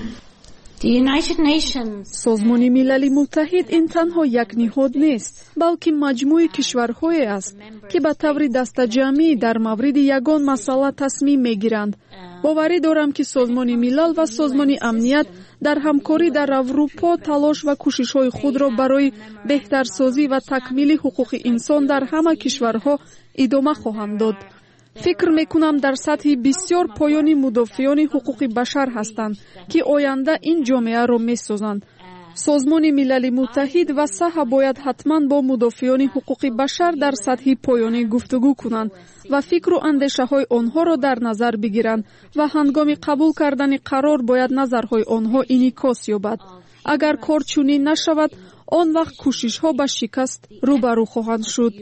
[SPEAKER 6] سازمان ملل متحد این تنها یک نهاد نیست، بلکه مجموعه کشورهای است که به طور دسته‌جمعی در مورد یگان مسئله تصمیم میگیرند. باوری دارم که سازمان ملل و سازمان امنیت در همکاری در اروپا تلاش و کوشش‌های خود را برای بهترسازی و تکمیل حقوق انسان در همه کشورها ادامه خواهند داد. فکر میکنم در سطح بسیار پایانی مدافعان حقوق بشر هستند که آینده این جامعه را میسازند. سازمان ملل متحد و صحه باید حتما با مدافعان حقوق بشر در سطح پایانی گفتگو کنند و فکر و اندیشه های آنها را در نظر بگیرند و هنگام قبول کردن قرار باید نظرهای آنها انعکاس یابد. اگر کار چنین نشود، آن وقت کوشش ها به شکست روبرو خواهند شد.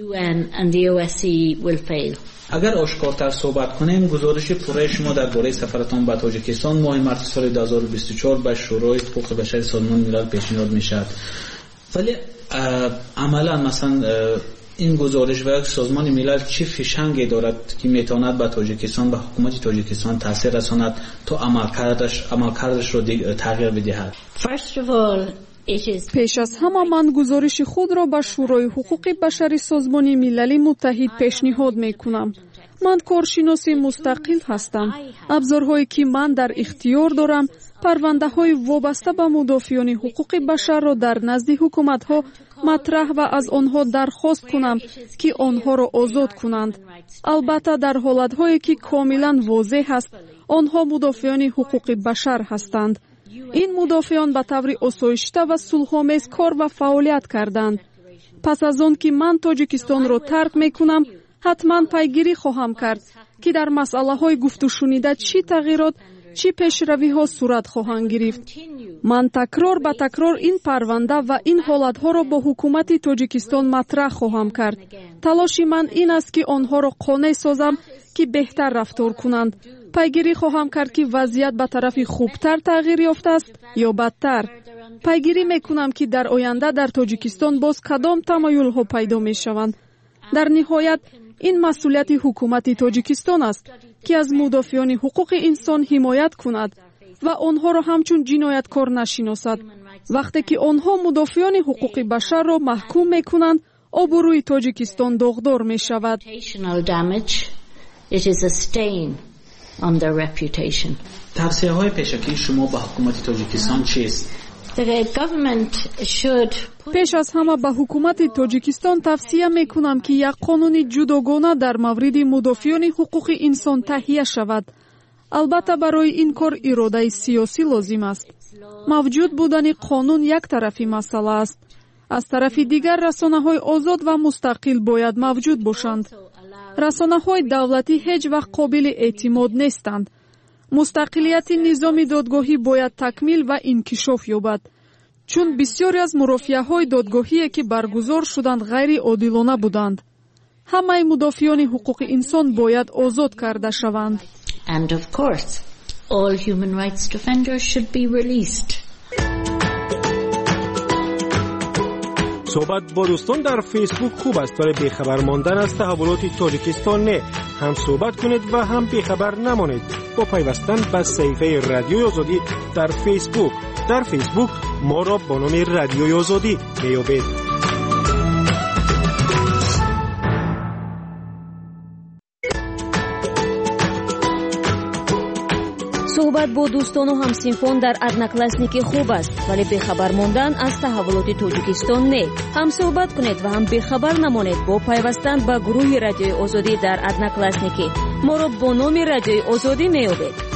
[SPEAKER 1] اگر آشکارتر صحبت کنیم، گزارش پوره شما درباره سفرتان به تاجیکستان ماه مارس سال 2024 به شورای حقوق بشر سازمان ملل پیشنهاد میشد. ولی عملا مثلا این گزارش و سازمان ملل چه فشنگی دارد که میتواند به تاجیکستان، به حکومت تاجیکستان تاثیر رساند تا عملکردش را تغییر بدهد؟
[SPEAKER 6] پیش از همه من گزارش خود را به شورای حقوق بشر سازمان ملل متحد پیشنهاد می کنم. من کارشناس مستقل هستم. ابزارهایی که من در اختیار دارم، پرونده های وابسته به مدافعان حقوق بشر را در نزد حکومت ها مطرح و از آنها درخواست کنم که آنها را آزاد کنند. البته در حالت هایی که کاملا واضح است آنها مدافعان حقوق بشر هستند. این مدافعان به طور آسایشته و صلح‌آمیز کار و فعالیت کردند. پس از آن که من تاجیکستان را ترک میکنم، حتما پیگیری خواهم کرد که در مسئله های گفت و شنیده چی تغییرات، چی پیشروی ها صورت خواهند گرفت. من تکرار به تکرار این پرونده و این حالت ها را با حکومت تاجیکستان مطرح خواهم کرد. تلاش من این است که آنها را قانع سازم که بهتر رفتار کنند. پیگیری خواهم کرد که وضعیت به طرف خوبتر تغییر یافته است یا بدتر. پیگیری میکنم که در آینده در تاجیکستان باز کدام تمایل ها پیدا می شوند. در نهایت این مسئولیت حکومت تاجیکستان است که از مدافعان حقوق انسان حمایت کند و آنها را همچون جنایتکار نشناسد. وقتی که آنها مدافعان حقوق بشر را محکوم میکنند، آبروی تاجیکستان داغدار می شود.
[SPEAKER 1] توصیه های پیشکی شما به حکومت تاجیکستان چیست؟
[SPEAKER 6] پیش از همه به حکومت تاجیکستان توصیه میکنم که یک قانون جداگانه در مورد مدافعان حقوق انسان تهیه شود. البته برای این کار اراده سیاسی لازم است. موجود بودن قانون یک طرفی مسئله است. از طرف دیگر رسانه‌های آزاد و مستقل باید موجود باشند. رسانه‌های دولتی هیچ وقت قابل اعتماد نیستند. مستقلیت نظام دادگاهی باید تکمیل و انکشاف یابد، چون بسیاری از مرافعه‌های دادگاهی که برگزار شدند غیر عادلانه بودند. همه مدافعان حقوق انسان باید آزاد کرده شوند.
[SPEAKER 15] And of course, all human rights defenders should be released.
[SPEAKER 9] صحبت با دوستان در فیسبوک خوب است ولی بیخبر ماندن از تحولات تاجیکستان نه. هم صحبت کنید و هم بیخبر نمانید با پیوستن به صفحه رادیوی آزادی در فیسبوک. در فیسبوک ما را با نام رادیوی آزادی میابید.
[SPEAKER 8] صحبت با دوستان و همسینفان در ادناکلاسنیکی خوب است ولی بیخبر ماندن از تحولات تاجیکستان نه. هم صحبت کنید و هم بیخبر نمانید با پیوستن به گروه رادیوی آزادی در ادناکلاسنیکی. ما را با نام رادیوی آزادی میابید.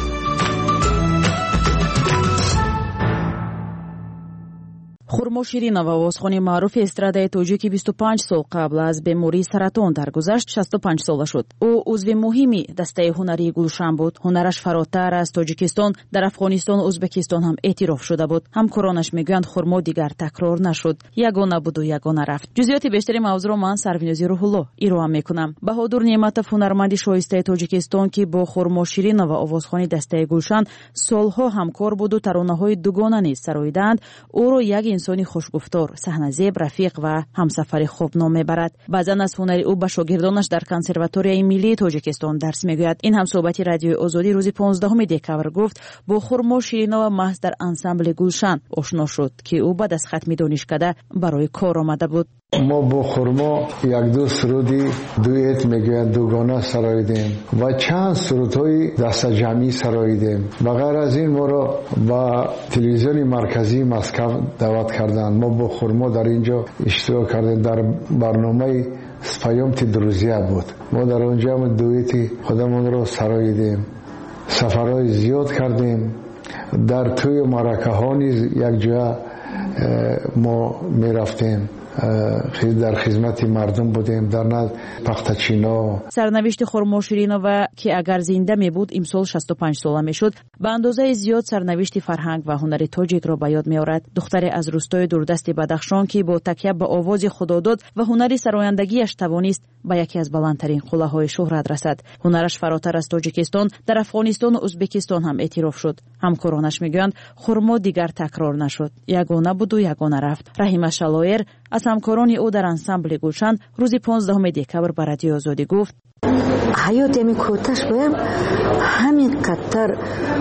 [SPEAKER 8] خورما شیرینова آوازخوانی معروف استرادای توجیکی 25 سال قبل از بیماری سرطان درگذشت 65 ساله شد. او عضو مهمی دسته هنری گلشن بود. هنرش فراتر از تاجیکستان در افغانستان و ازبکستان هم اعتراف شده بود. همکارانش میگویند خورما دیگر تکرار نشد. یگانه بود و یگانه رفت. جزئیات بیشتری موضوع را من سروینازی روح‌الله ایران میکنم. بهادر نعمتов هنرمند شایسته تاجیکستان که با خورما شیرینова آوازخوانی دسته گلشن سالها همکار بود و ترانه‌های دوگانه نیز سراییدند. او را یک انسانی خوشگفتار، صحنه‌زیب، رفیق و همسفر خوب نام میبرد. بعضن از هنری او به شاگردانش در کنسرواتوریای ملی تاجیکستان درس میگوید. این هم صحبت رادیوی آزادی روز 15 دکبر گفت با خورما شیرینова محض در انسامبل گلشن آشنا شد که او بعد از ختم دانشکده برای کار آمده بود.
[SPEAKER 16] ما با خورما یک دو سرودی دویت میگوید دوگانه سراییدیم و چند سرودهای دست جمعی سراییدیم. بغیر از این ما را با تلویزیون مرکزی مسکو دعوت کردند. ما با خورما در اینجا اشتراک کردیم. در برنامه پیامت دروزیه بود. ما در اونجا هم دویتی خودمون را سراییدیم. سفرهای زیاد کردیم. در توی معرکه ها نیز یک جا ما میرفتیم. در خدمت مردم بودیم در پختچینا.
[SPEAKER 6] سرنوشت خورما شیرینова که اگر زنده می بود امسال 65 ساله می شد به اندازه زیاد سرنوشت فرهنگ و هنر تاجیک را به یاد می آورد. دختر از روستای دوردست بدخشان که با تکیه به آواز خداداد و هنر سرایندگیش توانست به یکی از بلندترین قله‌های شهرت رسد. هنرش فراتر از تاجیکستان در افغانستان و ازبکستان هم اعتراف شد. همکارانش میگویند خورما دیگر تکرار نشد. یگانه بود و یگانه رفت. رحیم شلایر از همکاران او در انسامبل گلشن روز 15 دکبر به رادیو آزادی گفت
[SPEAKER 17] حیات یمی کوتش بایم همین قطر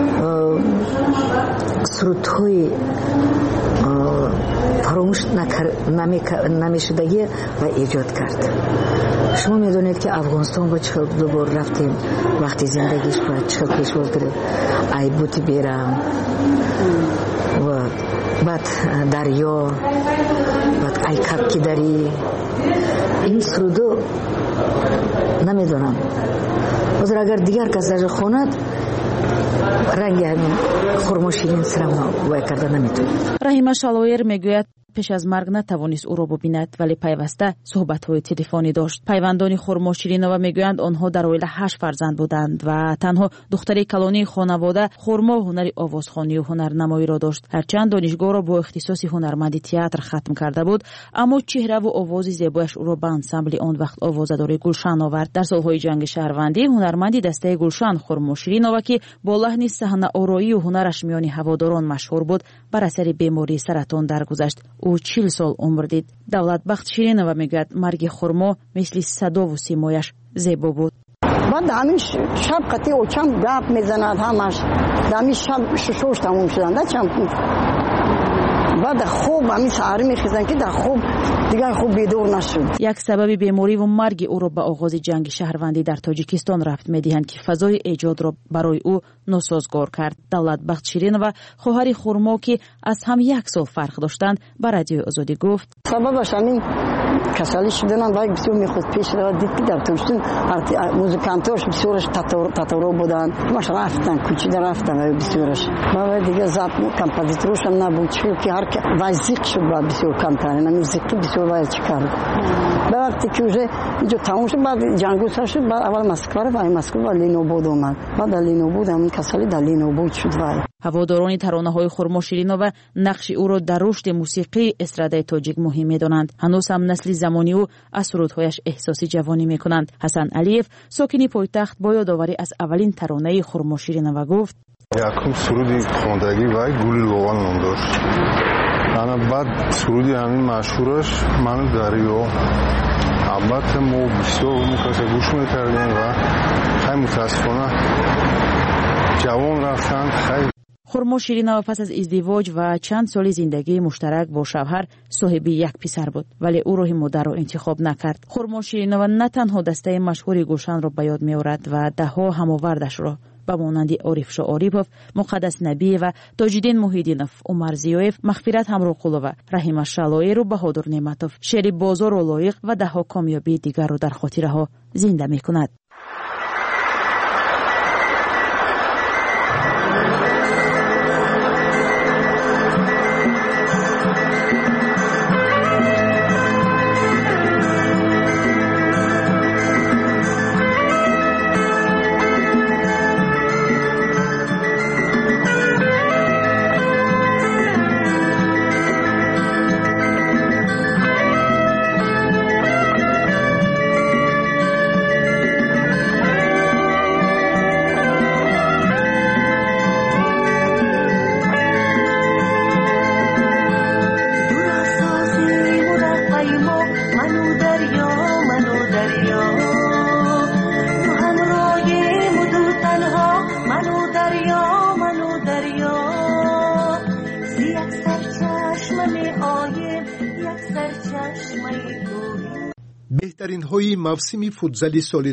[SPEAKER 17] سرودهای فراموش نمیشدگی و ایجاد کرد. شما میدونید که افغانستان با چه دوبار رفتیم وقتی زندگیش باید چه پیش بگیره ای بوتی بیرم و بعد دریا بعد ای کپکی داری این سرودو نمیدونم بذار اگر دیگر کس در خوند رنگ همین خورما شیرین سرم وای کرده نمیتونه.
[SPEAKER 6] رحیم شلایر میگوید پیش از مرگ نتوانست او را ببیند ولی پیوسته صحبت‌های تلفنی داشت. پیوندان خورما شیرینова میگویند آنها در عائله 8 فرزند بودند و تنها دختر کلانی خانواده خورما هنر آوازخوانی و هنرنمایی را داشت. هرچند دانشگاه را با اختصاص هنرمندی تئاتر ختم کرده بود اما چهره و آواز زیبایش او را به انسامبل آن وقت آوازداری گلشن آورد. در سالهای جنگ شهروندی هنرمندی دسته گلشن خورما شیرینова که با لحن صحنه آرایی و هنرش میان هواداران مشهور بود بر اثر بیماری سرطان درگذشت. او 40 سال عمر دید. دولتبخت شیرینова میگوید مرگ خورما مثل صدا و سیمایش زیبا بود.
[SPEAKER 18] بعد همین شب قطعی او چم گپ میزند همش همین شب شوش تموم شدن ده چم بعد خوب همین سحری میخیزن که در خوب دیگر خوب بیدار نشد.
[SPEAKER 6] یک سبب بیماری و مرگ او را به آغاز جنگ شهروندی در تاجیکستان رفت میدهند که فضای ایجاد را برای او ناسازگار کرد. دولتبخت شیرینова خواهر خورما که از هم 1 سال فرق داشتند به رادیو آزادی گفت
[SPEAKER 18] سببش همین کسلی شدن باید بسیار میخواد پیش را دید که در تاجیکستان موزیکانتاش بسیارش تاتارو بودن همش رفتن کوچیده رفتن بسیارش ما دیگه زد کمپازیتورش هم نبود چون که هر وزیق شد باید بسیار کمتر موزیکی بسیار باید چکرد به وقتی که اینجا تموم شد بعد جنگو سر شد بعد اول مسکو رفت این مسکو و لینوبود اومد بعد در لینوبود همین کسلی در لینوبود شد
[SPEAKER 6] هواداران ترانه‌های خورما شیرینова نقش او را در رشد موسیقی استرادای تاجیک مهم می‌دانند. هنوز هم نسل زمانی او از سرودهایش احساسی جوانی می‌کنند. حسن علیف ساکن پایتخت با یادآوری از اولین ترانه خورما شیرینова گفت
[SPEAKER 19] یکم سرودی خواندگی و گل لوان نام داشت
[SPEAKER 16] انا بعد سرودی همین مشهورش منو دریا البته ما بسیار مکاسه گوش میکردیم و خیلی متاسفانه جوان رفتن. خیلی
[SPEAKER 8] خرما شیرینова پس از ازدواج و چند سال زندگی مشترک با شوهر صاحب یک پسر بود، ولی او راه مادر را انتخاب نکرد. خرما شیرینова نه تنها دسته مشهور گلشن را به یاد می‌آورد و دهها هماوردش را به مانند عارف شاه عارفов، مقدس نبی و تاج‌الدین محیدینов، عمر زیویف، مغفرت همروقلова، رحیمه شلایی و بهادر نعمتov شعر بازار و لایق و دهها کامیابی دیگر را در خاطرها زنده می‌کند.
[SPEAKER 19] بهترین های موسم فوتزال سال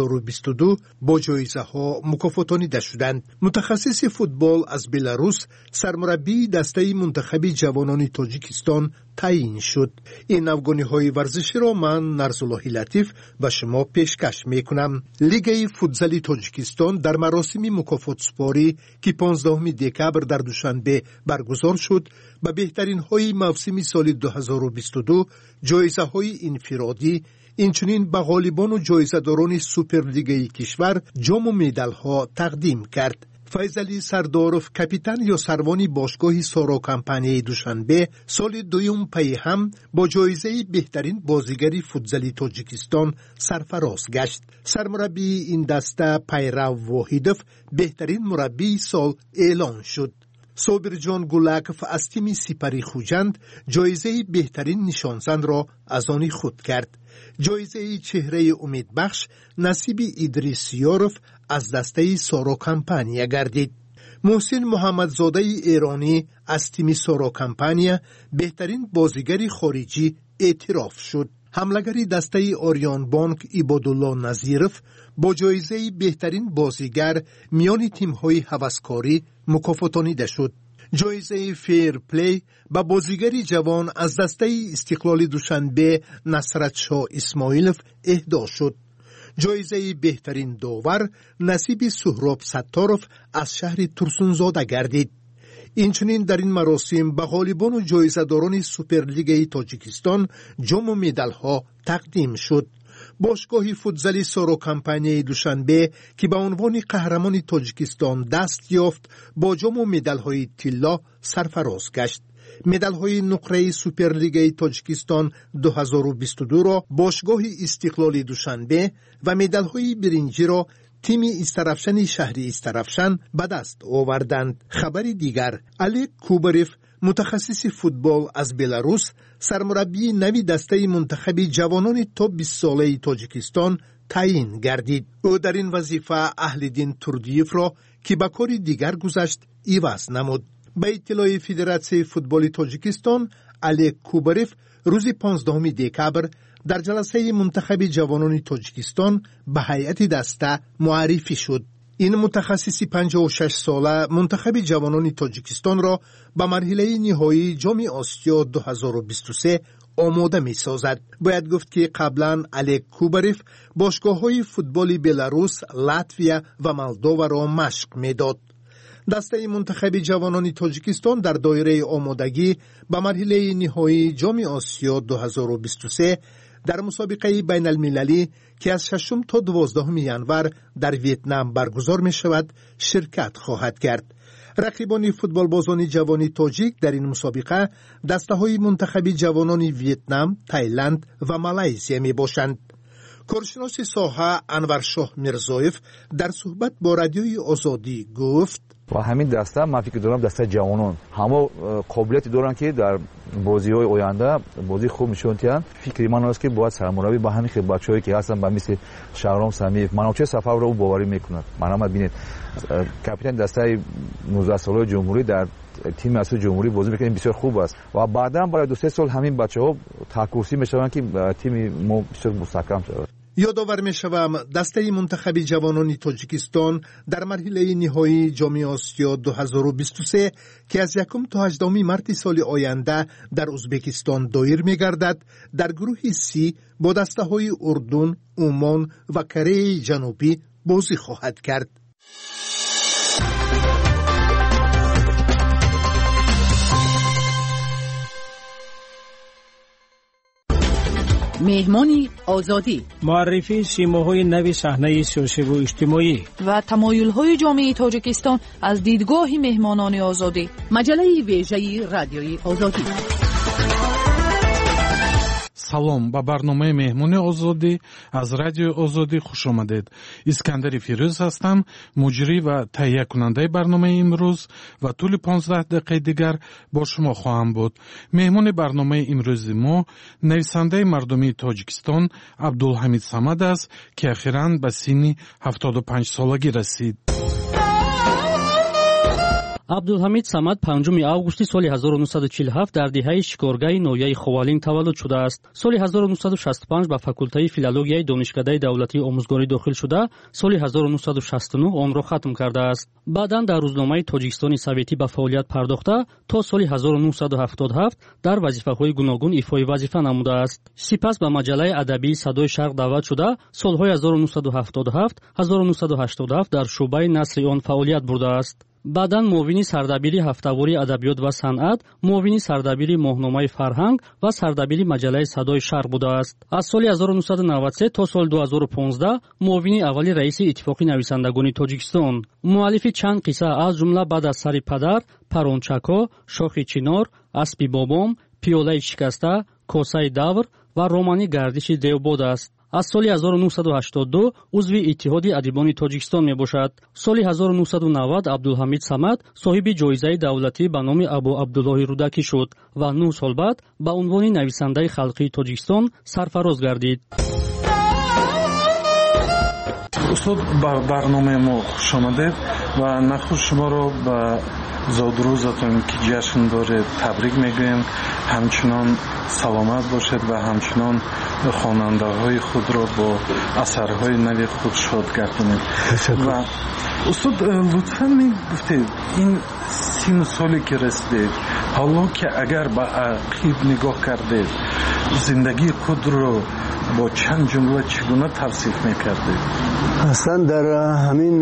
[SPEAKER 19] 2022 با جایزه ها مکافاتانیده شدند. متخصص فوتبال از بلاروس سرمربی دسته منتخب جوانان تاجیکستان تعیین شد. این افغانی های ورزشی را من نرزالله لطیف به شما پیشکش می کنم. لیگ فوتزال تاجیکستان در مراسم مکافات سپاری که 15 دکبر در دوشنبه برگزار شد به بهترین های موسم سال 2022 جایزه های انفرادی، اینچنین به غالبان و جایزه‌داران سوپرلیگای کشور جام و مدال ها تقدیم کرد. فیضعلی سرداروف کاپیتان یا سروان باشگاه سارا کمپانی دوشنبه سال دوم پی هم با جایزه بهترین بازیگر فوتزال تاجیکستان سرفراز گشت. سرمربی این دسته پیرو واحدوف بهترین مربی سال اعلان شد. صابرجان گولاکوف از تیم سپری خوجند جایزه بهترین نشانزن را از آن خود کرد. جایزه چهره امیدبخش نصیب ادریسیاروف از دسته سارا کمپانیا گردید. محسن محمدزاده ایرانی از تیم سارا کمپانیا بهترین بازیگر خارجی اعتراف شد. حملگری دسته آریان بانک عبادالله نظیرف با جایزه بهترین بازیگر میان تیم‌های هوسکاری مکافاتانیده شد. جایزه فیر پلی با بازیگری جوان از دسته استقلال دوشنبه نصرت شاه اسماعیلوف اهدا شد. جایزه بهترین داور نصیب سهراب ستاروف از شهر ترسونزاده گردید. اینچنین در این مراسم به غالبان و جایزه‌داران سوپرلیگ تاجیکستان جام و مدال ها تقدیم شد. باشگاه فوتزال سارا کمپانی دوشنبه که به عنوان قهرمان تاجیکستان دست یافت با جام و مدال های طلا سرفراز گشت. مدال های نقره سوپرلیگ تاجیکستان 2022 را باشگاه استقلال دوشنبه و مدال های برنجی را تیم استرافشن شهری استرافشن به دست آوردند. خبر دیگر، الک کوبریف متخصص فوتبال از بلاروس سرمربی نوی دسته منتخب جوانان تا 20 ساله تاجیکستان تعیین گردید. او در این وظیفه اهل‌دین توردیف را که به کار دیگر گذشت عوض نمود. به اطلاع فدراسیون فوتبال تاجیکستان، الک کوبریف روز 15 دکبر در جلسه منتخب جوانان تاجیکستان به هیئت دسته معرفی شد. این متخصص 56 ساله منتخب جوانان تاجیکستان را به مرحله نهایی جام آسیا 2023 آماده می سازد. باید گفت که قبلا الک کوبریف باشگاه‌های فوتبال بلاروس، لاتویا و مولدووا را مشق می داد. دسته منتخب جوانان تاجیکستان در دایره آمادگی به مرحله نهایی جام آسیا 2023 در مسابقه بین المللی که از 6 تا 12 ینور در ویتنام برگزار می شود شرکت خواهد کرد. رقیبان فوتبال بازان جوان تاجیک در این مسابقه دسته های منتخب جوانان ویتنام، تایلند و مالایزیا می باشند. کارشناس ساحه انورشاه میرزایف در صحبت با رادیوی آزادی گفت
[SPEAKER 20] و همین دسته من فکر دارم دسته جوانان همه قابلیتی دارن که در بازی‌های آینده بازی خوب نشون بدن. فکر من است که باید سرمربی با همین بچه‌هایی که هستن با مثل شهرام سمیف منوچه صفا رو باوری میکنه. من ببینید کاپیتان دسته 19 ساله جمهوری در تیم اصلی جمهوری بازی میکنه، بسیار خوب است و بعدا برای 2-3 سال همین بچه‌ها تکورسی میشوند که تیم ما بسیار مستحکم شود.
[SPEAKER 19] یادآور میشوم دسته منتخب جوانان تاجیکستان در مرحله نهایی جام آسیا 2023 که از 1 تا 18 مارس سال آینده در ازبکستان دایر میگردد در گروه C با دسته های اردن، عمان و کره جنوبی بازی خواهد کرد.
[SPEAKER 14] مهمانی آزادی،
[SPEAKER 9] معرفی سیماهای نوی صحنه سیاسی و اجتماعی
[SPEAKER 6] و تمایل‌های جامعه تاجیکستان از دیدگاه مهمانان آزادی.
[SPEAKER 14] مجله ویژه رادیوی آزادی.
[SPEAKER 21] салом ба барномаи меҳмони озодӣ аз радиои озодӣ хуш омадед. искандари фирӯз ҳастам, муҷрӣ ва таҳия кунандаи барномаи имрӯз ва тӯли 15 дақиқаи дигар бо шумо хоҳам буд. меҳмони барномаи имрӯзи мо нависандаи мардумии тоҷикистон абдулҳамид самад аст ки ахиран ба синни 75 солагӣ расид.
[SPEAKER 22] абдулҳамид самад 5 августи соли 1947 дар диҳаи шикоргаҳи ноҳияи ховалин таваллуд шудааст. соли 1965 ба факултаи филологияи донишкадаи давлатии омӯзгорӣ дохил шуда, соли 1969 онро хатм кардааст. баъдан дар рӯзномаи тоҷикистони советӣ ба фаъолият пардохта, то соли 1977 дар вазифаҳои гуногун ифои вазифа намудааст. сипас ба маҷаллаи адабии Садои Шарқ даъват шуда, солҳои 1977-1987 дар шӯъбаи насри он фаъолият бурдааст. баъдан муовини сардабири ҳафтавории адабиёт ва санъат, муовини сардабири моҳномаи фарҳанг ва сардабири маҷаллаи Садои Шарқ будааст. аз соли 1993 то соли 2015 муовини аввали раиси иттифоқи нависандагони Тоҷикистон. муаллифи чанд қисса аз ҷумла баъд аз сари падар, Парончако, Шохи чинор, Аспи бобом, Пиёлаи шикаста, Косаи давр ва романи Гардиши девбод аст. аз соли 1982 узви иттиҳоди адибони Тоҷикистон мебошад. соли 1990 Абдулҳамид Самад соҳиби ҷоизаи давлатӣ ба номи Абу Абдуллоҳи Рудакӣ шуд ва 9 сол баъд ба унвони нависандаи халқии Тоҷикистон сарфароз гардид.
[SPEAKER 21] устод ба барномаи мо хуш омадед ва нахуш шуморо ба зодрӯзатон ки ҷашн доред табрик мегӯем. ҳамчунон саломат бошед ва ҳамчунон хонандаҳои худро бо асарҳои нави худ шод гардонед. ва устод лутфан мегуфтед ин сину соле ки расидед, ҳоло ки агар ба ақиб нигоҳ кардед, зиндагии худро бо чанд ҷумла чӣ гуна тавсиф мекардед?
[SPEAKER 23] аслан дар ҳамин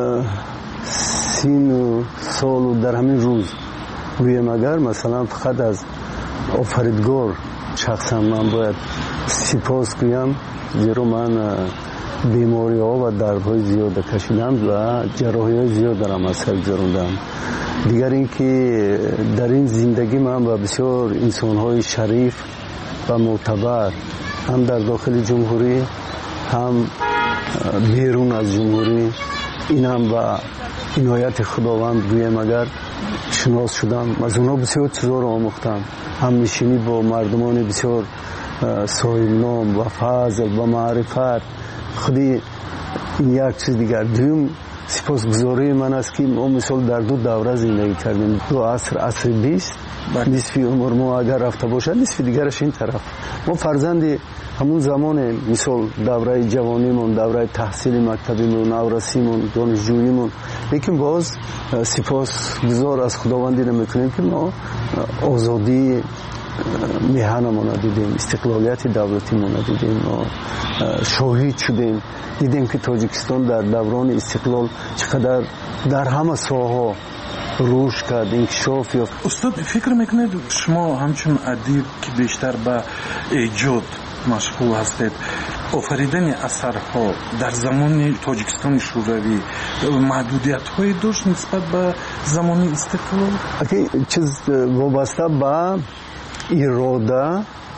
[SPEAKER 23] сину солу дар ҳамин рӯз гӯем агар масалан фақат аз офаридгор шахсан ман бояд сипос гӯям, зеро ман бемориҳо ва дардҳои зиёда кашидам ва ҷарроҳиҳои зиёд дарам аз сар гузарондам. дигар ин ки дар ин зиндагӣ ман ба бисёр инсонҳои шариф ва мӯътабар ҳам дар дохили ҷумҳурӣ ҳам берун аз ҷумҳурӣ инам ба инояти худованд гӯем агар шинос шудам. аз онҳо бисёр чизҳоро омӯхтам. ҳамнишинӣ бо мардумони бисёр соҳибном ва фазл ва маърифат. худи ин як чиз дигар. дуюм сипосгузории ман аст ки мо мисол дар ду давра зиндагӣ кардем. ду аср, асри 20, нисфи умр мо агар рафта бошад, нисфи дигараш ин тараф. мо фарзанди ҳамун замоне, мисол давраи ҷавонимон, давраи таҳсили мактабимон, наврасимон, донишҷӯимон. лекин боз сипосгузор аз худовандӣ мекунем ки мо озодии меҳанамона дидем, истиқлолияти давлатимона дидем, мо шоҳид шудем, дидем ки Тоҷикистон дар даврони истиқлол чӣ қадар дар ҳама соҳаҳо рушд кард, инкишоф ёфт.
[SPEAKER 21] устод фикр мекунед шумо ҳамчун адиб ки бештар ба эҷод машғул ҳастед, офаридани асарҳо дар замони Тоҷикистони шӯравӣ маҳдудиятҳое дошт нисбат ба замони истиқлол?
[SPEAKER 23] чиз вобаста ба ирода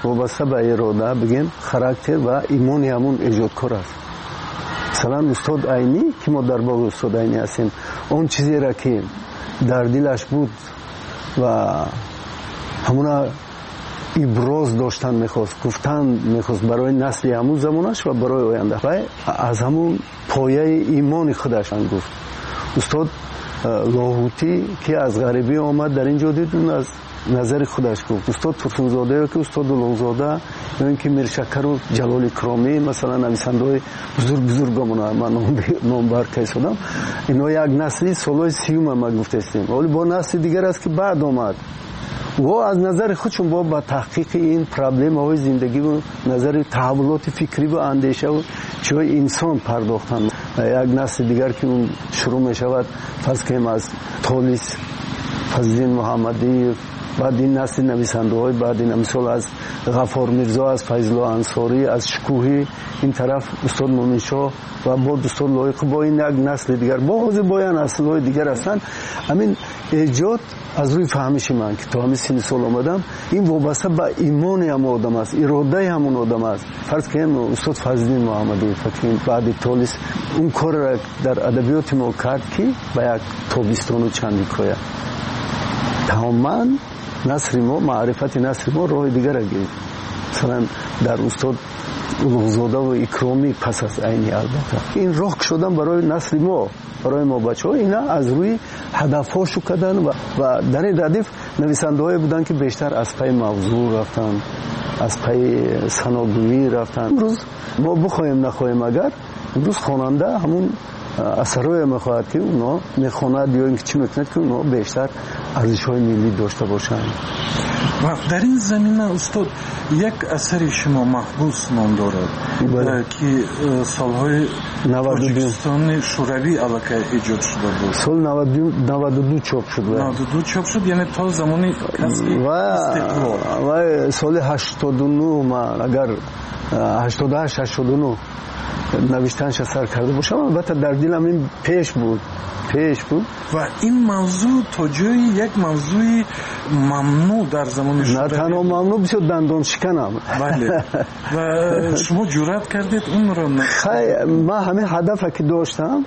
[SPEAKER 23] وابسته به اراده بگیم خاراکتر و ایمان همون ایجادکار است. مثلا استاد عینی که ما در باغ استاد عینی هستیم، اون چیزی را که در دلش بود و همون ابراز داشتن میخواست، گفتن میخواست برای نسل همون زمانش و برای آینده و از همون پایه ایمان خودش گفت. استاد لاهوتی که از غریبی آمد در اینجا دید، اون از نظر خودش گفت. استاد ترسونزاده که استاد لاهوزاده یا اینکه میرشکر و جلال کرامی مثلا نویسنده‌های بزرگ من نام بر کردم، اینا یک نسلی سالهای 30 ما گفته استیم، ولی با نسل دیگر است که بعد آمد و از نظر خودشون با تحقیق این پرابلم های زندگی و نظر تحولات فکری و اندیشه و چیزهای انسان پرداختن. یک نسل دیگر که اون شروع می شود فرض کنیم از طالیس، فضلین محمدی، بعد این نسل نویسنده های بعد این مثال از غفار میرزا، از فیض الله انصاری، از شکوهی، این طرف استاد مومن شاه و بعد استاد لایق، با این یک نسل دیگر با این نسل های دیگر هستند. همین ایجاد از روی فهمش من که تا همین سن سال آمدم، این وابسته به ایمان هم آدم است، اراده همون آدم است. فرض کنیم استاد فضلین محمدی فکرین بعد طالیس اون کار را در ادبیات ما کرد که به یک تابستان و چندیکایه تماما نصر ما، معرفت نصر ما راه دیگر گرفت. مثلا در استاد اولوزاده و اکرامی پس از عینی البته این راه شدن برای نسل ما، برای ما بچه ها، اینا از روی هدفهاشو کردن و در این ردیف نویسنده های بودن که بیشتر از پای موضوع رفتن، از پای سناگویی رفتن. امروز ما بخوایم نخوایم اگر امروز خواننده همون اثرهای میخواهد که اونا میخواند یا اینکه چی میکند که اونا بیشتر ارزش‌های ملی داشته باشند.
[SPEAKER 21] و در این زمینه استاد یک اثر شما محبوس نام دارد که سالهای تاجیکستان شوروی علاقه ایجاد شده بود.
[SPEAKER 23] سال 92 چاپ شد.
[SPEAKER 21] 92 چاپ شد، یعنی تا زمانی کسب استقلال.
[SPEAKER 23] و سال 89 ما اگر 88 89 نوشتنش سر کرده باشم، البته در دلم این پیش بود
[SPEAKER 21] و این موضوع تا جایی یک موضوع ممنوع در زمان شوروی،
[SPEAKER 23] نه تنها ممنوع بسیار دندان شکنم.
[SPEAKER 21] بله. و شما جرأت کردید اون رو
[SPEAKER 23] من همین هدفی که داشتم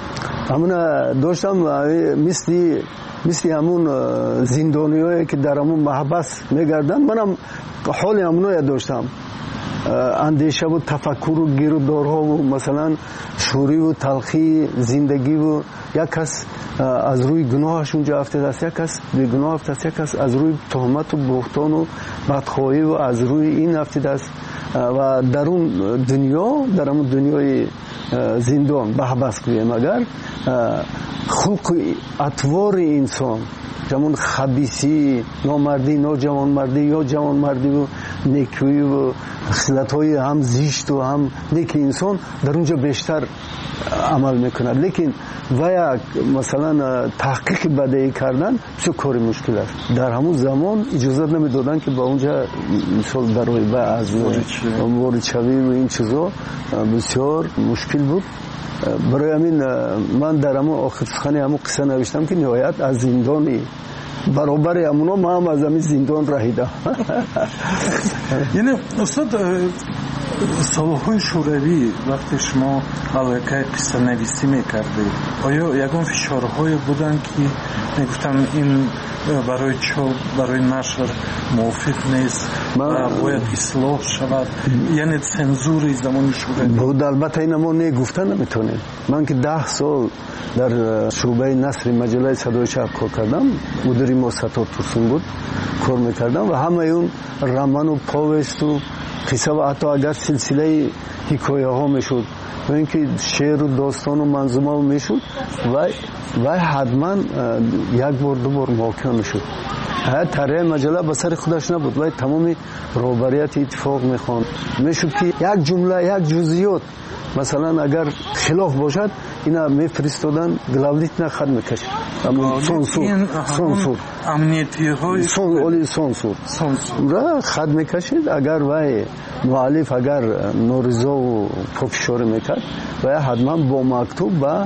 [SPEAKER 23] مثل همون زندانیایی که در همون محبس میگردن، منم حال همونو داشتم، اندیشه و تفکر و گیرودارها و مثلا شوری و تلخی زندگی و یک کس از روی گناهش اونجا افتاده است، یک کس به گناه افتاده است، یک کس از روی تهمت و بهتان و بدخواهی و از روی این افتاده است و در اون دنیای زندان بحبس گویم اگر خلق اطوار انسان، همون خبیثی، نامردی، ناجوانمردی یا جوانمردی و نیکی و خصلت‌های هم زشت و هم نیک انسان در اونجا بیشتر عمل میکند. لیکن و یک مثلا تحقیق بدیهی کردن بسیار کار مشکل است. در همون زمان اجازه نمیدادن که با اونجا مثال برای از وارد شوی و این چیزا بسیار مشکل بود. برای همین من در همون آخر سخن همون قصه نوشتم که نهایت از زندانی برابر همونا ما هم از همین زندان رهیدم.
[SPEAKER 21] یعنی استاد سالهای شوروی وقتی شما علاقه قصه نویسی میکردید، آیا یکان فشارهای بودن که میگفتن این برای چاپ برای نشر موافق نیست و باید اصلاح شود، یعنی سنزور زمان شوروی
[SPEAKER 23] بود؟ البته این ما نگفتن نمیتونیم. من که 10 سال در شعبه نصر مجله صدای شب کار کردم، مدیر ما ستار ترسون بود کار میکردم و همه اون رمان و پاوست و قصه و حتی اگر سلسله حکایه ها میشد و اینکه شعر و داستان و منظومه ها میشد و حتما یک بار دو بار واقع میشد. طرح مجله به سر خودش نبود و تمام رهبریت اتفاق میشد که یک جمله یک جزئیات مثلا اگر خلاف باشد اینا میفرستادن گلاولیت خط میکشید، اما سانسور
[SPEAKER 21] امنیتی های
[SPEAKER 23] سانسور را خط میکشید. اگر وای مؤلف اگر نارضا و پافشاری میکرد و حتما با مکتوب به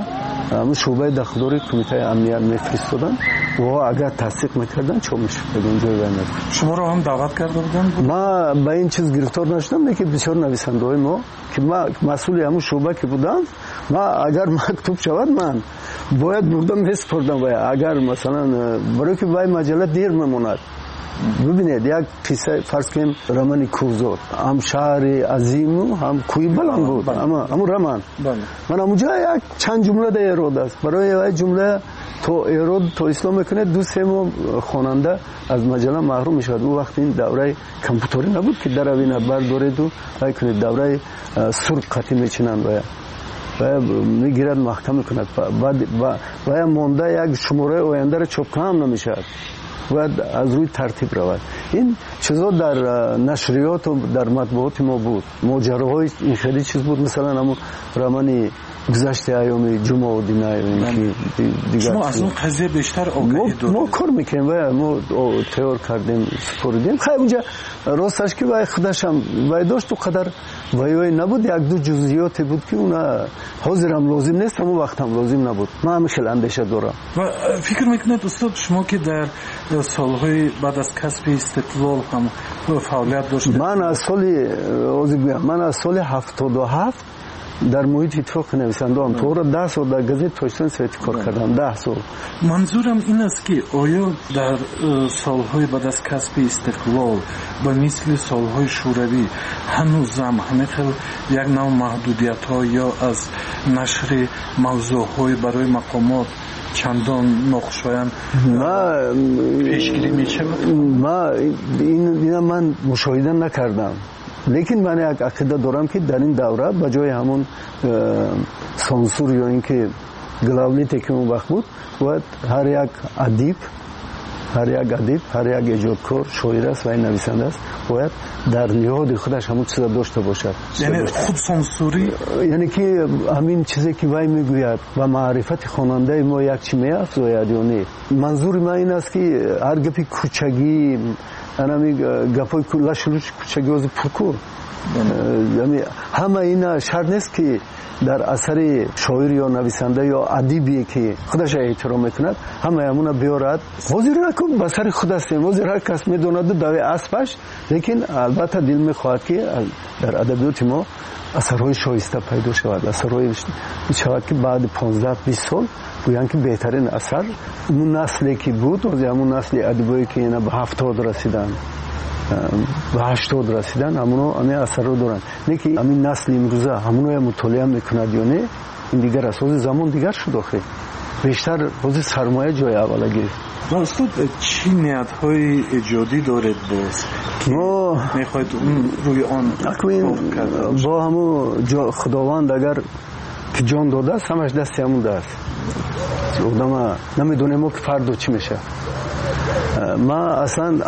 [SPEAKER 23] همون شعبه داخلی کمیته امنیت میفرستادن و اگر تصدیق میکردن چه میشد اونجا وای میرفت.
[SPEAKER 21] شما رو هم دعوت کرده بودن؟
[SPEAKER 23] ما به این چیز گرفتار نشدم که بسیار نویسنده ما که ما مسئول همون شعبه که بودم ما اگر مکتوب شود من باید بردم میسپردم و اگر مثلا برای که وای مجله دیر میموند. ببینید یک قصه فرض کنیم رمان کوزور هم شهر عظیم هم کوی بلند بود اما رمان من اونجا یک چند جمله در ایراد است برای یک جمله تو ایراد تو اسلام میکنه دو سه ماه خواننده از مجله محروم میشد. اون وقت این دوره کامپیوتری نبود که در اوینه بردارید و کنید دوره سرد قطعی میچینن و میگیرد محکم میکند و مونده یک شماره آینده را چاپ کنم نمیشد باید از روی ترتیب رود. این چیزا در نشریات و در مطبوعات ما بود. ماجراهای این خیلی چیز بود مثلا همون رمانی گذشته ایام جمعه و دینه
[SPEAKER 21] شما از اون قضیه بیشتر آگاهی دارید؟
[SPEAKER 23] ما کار میکنیم و ما تیار کردیم سپردیم. خیلی اونجا راستش که وای خودش هم وای داشت و قدر وای نبود یک دو جزئیاتی بود که اونا حاضرم لازم نیست همون وقت هم لازم نبود. ما هم خیلی اندیشه دارم.
[SPEAKER 21] و فکر میکنید استاد شما که در سالهای بعد از کسب استقلال هم فعالیت داشتید؟
[SPEAKER 23] من از سال 77 در محیط اتفاق نویسنده هم تو را 10 سال در گزیت پاکستان سویتی کار کردم 10 سال.
[SPEAKER 21] منظورم این است که آیا در سالهای بعد از کسب استقلال به مثل سالهای شوروی هنوزم همه خیلی یک نوع محدودیت ها یا از نشر موضوع های برای مقامات چندان ناخوشایند پیشگیری میشه؟
[SPEAKER 23] من مشاهده نکردم لیکن من یک عقیده دارم که در این دوره به جای همون سانسور یا اینکه گلاولیتی که اون وقت بود باید هر یک ادیب هر یک ایجادکار شاعر است و نویسنده است باید در نهاد خودش همون چیزا داشته باشد.
[SPEAKER 21] یعنی خود سانسوری
[SPEAKER 23] یعنی که همین چیزی که وای میگوید و معرفت خواننده ما یک چی میافزاید یا نه. منظور من این است که هر گپی کوچگی انا گپای لاشلوش کوچگی از پرکو یعنی همه اینا شرط نیست که در اثر شاعر یا نویسنده یا ادیبی که خودش احترام میکند همه همونا بیارد حاضر نکن به سر خود است حاضر هر کس میدوند دوی اسبش لیکن البته دل میخواهد که در ادبیات ما اثرهای شایسته پیدا شود اثرهای شود که بعد 15-20 سال گویند که بهترین اثر اون نسلی که بود و همون نسل ادبایی که اینا به 70 رسیدن به 80 رسیدن همون اثر رو دارن نه که همین نسل امروزه همون مطالعه میکند یا نه این دیگر اساس زمان دیگر شد آخه بیشتر حوزه سرمایه جای اوله گرفت.
[SPEAKER 21] استاد چی نیت‌های ایجادی دارید باز که میخواید روی آن
[SPEAKER 23] با همون خداوند اگر که جان داده است همش دستی همون دست آدم نمیدونه ما که فردا چی میشه. ما اصلا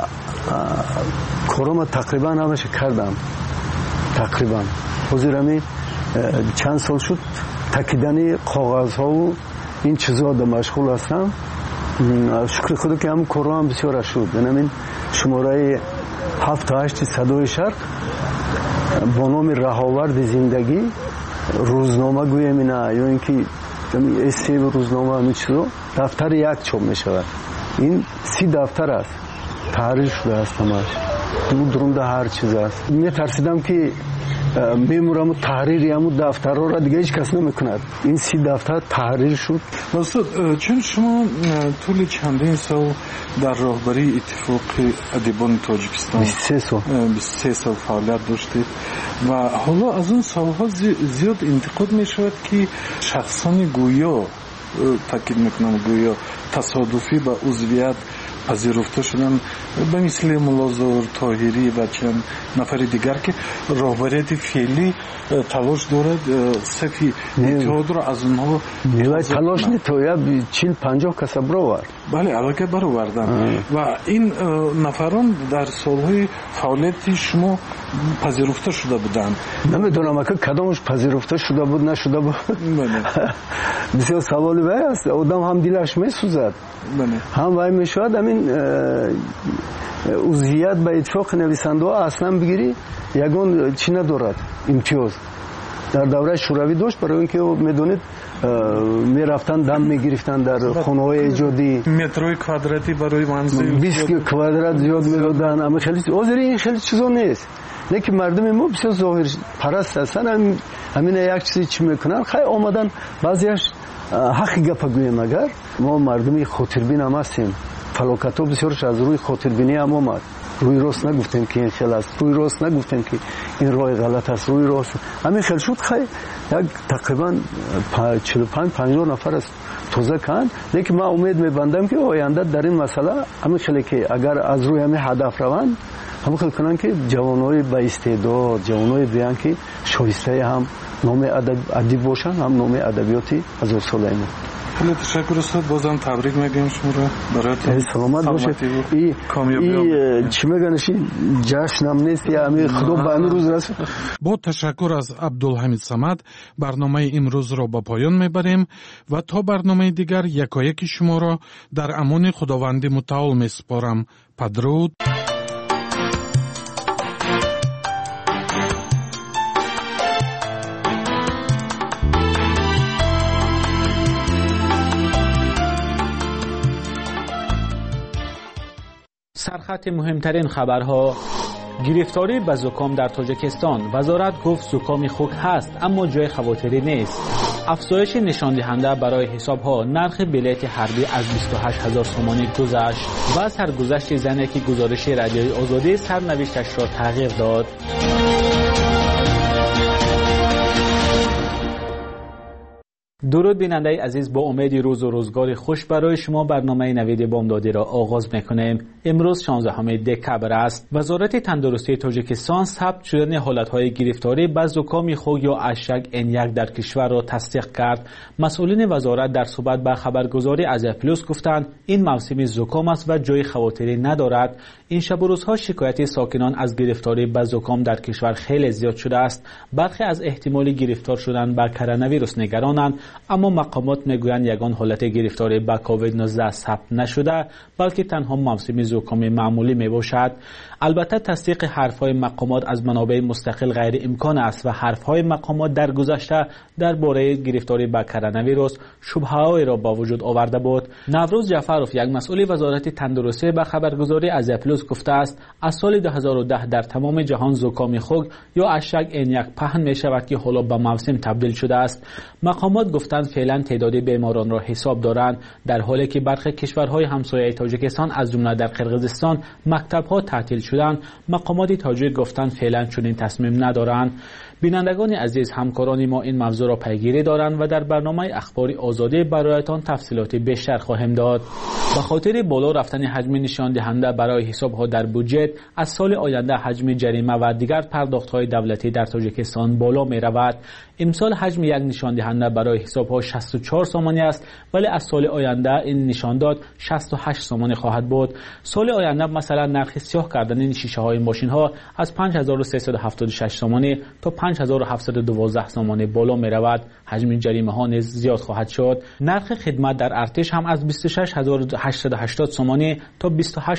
[SPEAKER 23] کارم تقریبا همش کردم تقریبا حضور همی چند سال شد تکیدن کاغذ ها و این چیزها در مشغول هستم. شکر خدا که هم کارم بسیار شد. یعنی شماره 7-8 صدای شرق با نام رهاورد زندگی روزنامه گویم اینا یا اینکه اسم روزنامه همین چیزا دفتر یک چاپ می شود. این 30 دفتر است تحریر شده است همش درونده هر چیز است. می ترسیدم که میمورم تحریری همون دفترها را دیگه هیچ کس نمیکند. این 30 دفتر تحریر شد.
[SPEAKER 21] استاد چون شما طول چندین سال در راهبری اتفاق ادیبان تاجیکستان 23 سال فعالیت داشتید و حالا از اون سالها زیاد انتقاد می شود که شخصان گویا تاکید میکنم گویا تصادفی به عضویت پذیرفته شدن به مثل ملازور طاهری و چند نفر دیگر که راهبریت فعلی تلاش دارد صفی اتحاد را از اونها
[SPEAKER 23] تلاش نتوید 40-50 کس برآورد.
[SPEAKER 21] بله البته برآوردن و این نفران در سالهای فعالیت شما پذیرفته شده بودند.
[SPEAKER 23] نمیدونم که کدامش پذیرفته شده بود نشده بود. بسیار سوالی وای است. آدم هم دلش میسوزد هم وای میشود. همین عضویت به اتفاق نویسنده ها اصلا بگیری یگان چی ندارد امتیاز در دوره شوروی داشت برای اینکه میدونید میرفتن دم میگرفتن در خونه های ایجادی
[SPEAKER 21] متروی کвадрати برای منزل
[SPEAKER 23] 20 کвадрат زیاد میدادن. اما خیلی این خیلی چیزا نیست، لیکن مردم ما بسیار ظاهر پرست هستن. همین یک چیزی چی میکنن خیلی آمدن بعضیش حق گپ گویم. اگر ما مردمی خاطربین هم هستیم، فلاکت ها بسیارش از روی خاطربینی هم آمد. روی راست نگفتیم که این خیلی است، روی راست نگفتیم که این راه غلط است، روی راست همین خیلی شد. خیلی یک تقریبا 45-50 نفر است توزه کن. لیکن من امید میبندم که آینده در این مسئله همین خیلی که اگر از روی همین هدف روند همین خیلی کنن که جوانای با استعداد، جوانای بیان که شایسته هم نام ادب باشن، هم نام ادبیاتی از سالانه.
[SPEAKER 21] خیلی تشکر استاد، بازم تبریک میگیم شما را برای
[SPEAKER 23] سلامت باشید. این چی میگنشی جشنم نیست یا همین خدا به این روز رسید.
[SPEAKER 21] با تشکر از عبدالحمید صمد برنامه امروز را به پایان میبریم و تا برنامه دیگر یکایک شما را در امان خداوند متعال میسپارم. بدرود.
[SPEAKER 1] سرخط مهمترین خبرها: گرفتاری به زکام در تاجیکستان. وزارت گفت زکام خوک هست اما جای خواطری نیست. افزایش نشان دهنده برای حسابها. نرخ بلیت حربی از 28,000 سومانی گذشت و سرگذشت زنی که گزارش رادیوی آزادی سرنوشتش را تغییر داد. درود بیننده عزیز، با امید روز و روزگار خوش برای شما برنامه نوید بامدادی را آغاز میکنیم. امروز 16 دکبر است. وزارت تندرستی تاجیکستان ثبت شدن حالتهای گرفتاری به زکام خوک یا اشک N1 در کشور را تصدیق کرد. مسئولین وزارت در صحبت با خبرگزاری آزیا پلوس گفتند این موسم زکام است و جای خواطری ندارد. این شب و روزها شکایت ساکنان از گرفتاری به زکام در کشور خیلی زیاد شده است. برخی از احتمال گرفتار شدن به کرونا ویروس نگرانند، اما مقامات میگویند یگان حالت گرفتاری به کووید 19 ثبت نشده بلکه تنها موسم زکام معمولی می باشد. البته تصدیق حرفهای مقامات از منابع مستقل غیر امکان است و حرفهای مقامات در گذشته درباره گرفتاری به کرونا ویروس شبهه‌ای را با وجود آورده بود. نوروز جعفرов یک مسئول وزارت تندرستی به خبرگزاری آزیا پلوس گفته است از سال 2010 در تمام جهان زکام خوک یا اشک N1 پهن می شود که حالا به موسم تبدیل شده است. مقامات گفتند فعلا تعداد بیماران را حساب دارند، در حالی که برخی کشورهای همسایه تاجیکستان از جمله در قرقیزستان مکتب‌ها تعطیل شدند. مقامات تاجیک گفتند فعلا چنین تصمیم ندارند. بینندگان عزیز، همکاران ما این موضوع را پیگیری دارند و در برنامه اخباری آزادی برایتان تفصیلات بیشتر خواهیم داد. به خاطر بالا رفتن حجم نشان دهنده برای حسابها در بودجه، از سال آینده حجم جریمه و دیگر پرداخت‌های دولتی در تاجیکستان بالا می رود. امسال حجم یک نشان دهنده برای حسابها 64 سومانی است، ولی از سال آینده این نشانداد 68 سومانی خواهد بود. سال آینده مثلا نرخ سیاه کردن شیشه های ماشین ها از 5376 سومانی تا 5712 سومانی بالا می رود. حجم جریمه ها نیز زیاد خواهد شد. نرخ خدمت در ارتش هم از 26880 سومانی تا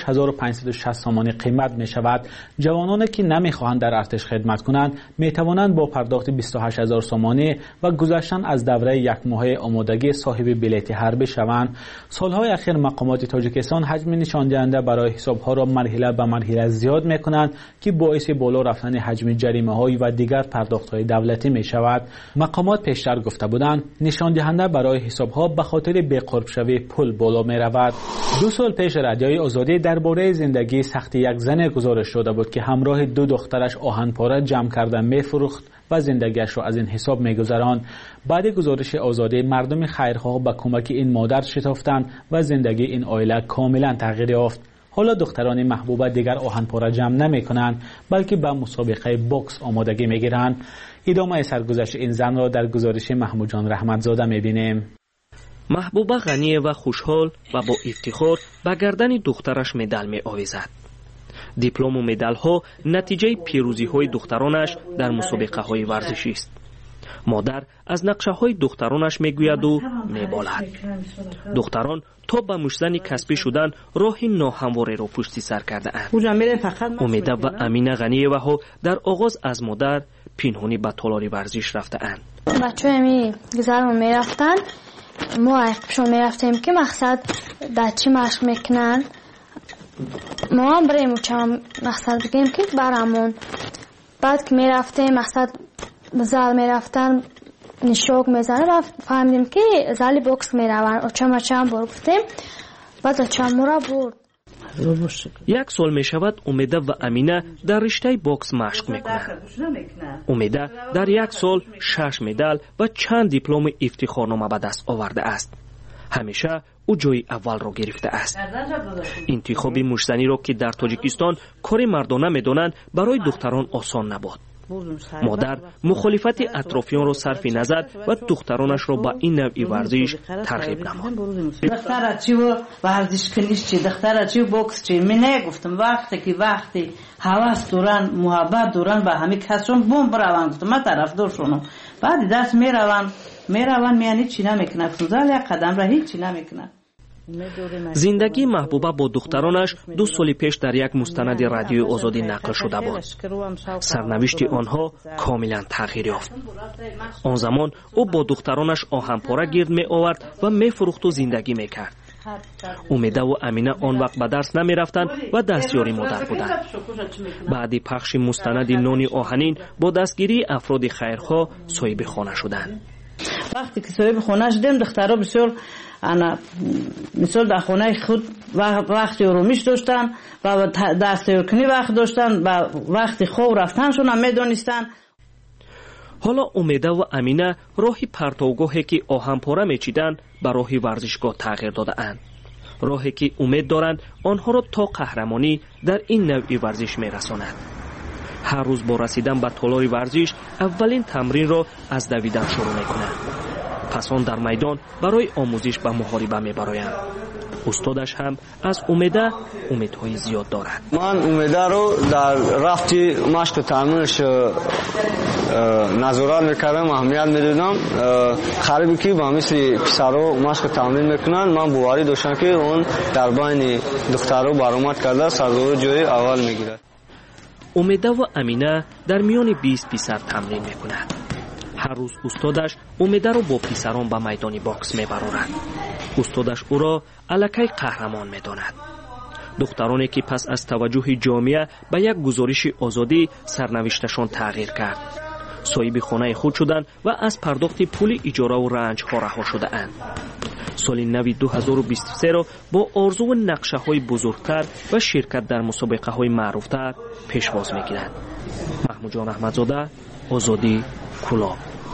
[SPEAKER 1] 28560 سومانی قیمت می شود. جوانانی که نمی خواهند در ارتش خدمت کنند می توانند با پرداخت 28000 سومانی و گذشتن از دوره یک ماهه آمادگی صاحب بلیت حربی شوند. سالهای اخیر مقامات تاجیکستان حجم نشان دهنده برای حسابها را مرحله به مرحله زیاد می کنند که باعث بالا رفتن حجم جریمه های و دیگر پرداخت های دولتی می شود. مقامات پیشتر گفته بودند نشان دهنده برای حسابها به خاطر بی‌قرب شوی پول بالا می رود. 2 سال پیش رادیوی آزادی درباره زندگی سخت یک زن گزارش داده بود که همراه 2 دخترش آهن‌پاره جمع کرده می‌فروخت و زندگیش را از این حساب می‌گذراند. بعد گزارش آزادی مردم خیرخواه با کمک این مادر شتافتند و زندگی این عائله کاملا تغییر یافت. حالا دختران محبوبه دیگر آهن‌پاره جمع نمی‌کنند بلکه به مسابقه بوکس آمادگی می‌گیرند. ادامه سرگذشت این زن را در گزارش محمود جان رحمتزاده می‌بینیم.
[SPEAKER 2] محبوبه غنی و خوشحال و با افتخار به گردن دخترش مدال می‌آویزد. دیپلم و مدال ها نتیجه پیروزی های دخترانش در مسابقه های ورزشی است. مادر از نقشه های دخترانش میگوید و میبالد. دختران تا به مشزن کسبی شدن راهی ناهمواری را پشت سر کرده اند. امیده و امینه غنیه و ها در آغاز از مادر پنهانی به تالار ورزش رفته اند.
[SPEAKER 3] بچه همی گذرمون میرفتن ما پیشون میرفتیم که مقصد در چی مشق میکنن ما هم بریم چم مقصد بگیم که برامون بعد که میرفتیم مقصد زل میرفتن نشوق میزنه و فهمیدیم که زلی بوکس میرون چم برفتیم بعد چم را برد.
[SPEAKER 2] یک سال می شود امیده و امینه در رشته بوکس مشق میکنند. امیده در یک سال 6 مدال و چند دیپلم افتخارنامه به دست آورده است. همیشه او جای اول را گرفته است. انتخاب مشزنی را که در تاجیکستان کار مردانه میدانند برای دختران آسان نبود. مادر مخالفت اطرافیان را صرف نظر و دخترانش را به این نوع ورزش ترغیب نمود.
[SPEAKER 4] دختر چی و ورزش کنیش چی، دختر چی و بوکس چی، من نگفتم وقتی هوس دورن محبت دورن به همه کسان بوم بروان گفتم من طرفدار شونم. بعد دست میروان میانی چی نمیکنه، فوزال یک قدم را هیچ چی نمیکنه.
[SPEAKER 2] زندگی محبوبه با دخترانش 2 سال پیش در یک مستند رادیوی آزادی نقل شده بود. سرنوشت آنها کاملا تغییر یافت. آن زمان او با دخترانش آهنپاره گرد می آورد و می فروخت و زندگی می کرد. امیده و امینه آن وقت به درس نمی رفتند و دستیاری مادر بودند. بعد پخش مستند نانی آهنین با دستگیری افراد خیرخواه صاحب خانه شدند.
[SPEAKER 4] وقتی که صاحب خانه شدیم دخترها بسیار مثال در خانه خود وقتی آرامش داشتن و دستیارکنی وقت داشتن و وقتی خواب رفتنشون هم میدانستن.
[SPEAKER 2] حالا امیده و امینه راهی پرتوگاهی که آهنپاره میچیدن به راهی ورزشگاه تغییر داده اند. راهی که امید دارند آنها را تا قهرمانی در این نوع ورزش میرساند. هر روز با رسیدن به تالار ورزش اولین تمرین را از دویدن شروع میکنند. پس آن در میدان برای آموزش به محاربه میبرایند. استادش هم از امیدهای زیاد دارد.
[SPEAKER 5] من امیده رو در رفت مشق تمرینش نظارت میکردم، اهمیت میدادم. خریبی که با مثل پسرها مشق تمرین میکنن من باوری داشتم که اون در بین دخترها برآمد کرده سرزور جای اول میگیرد.
[SPEAKER 2] امیده و امینه در میان 20 پسر تمرین میکنند. هر روز استادش امیده رو با پسران به میدان باکس میبرند. استادش او را الکی قهرمان میداند. دخترانی که پس از توجه جامعه به یک گزارش آزادی سرنوشتشان تغییر کرد. صاحب خانه خود شدند و از پرداخت پول اجاره و رنج ها رها شده اند. سال نو 2023 را با آرزو و نقشه های بزرگتر و شرکت در مسابقه های معروفتر پیشواز میگیرند. محمود جان احمدزاده، آزادی، کلاب.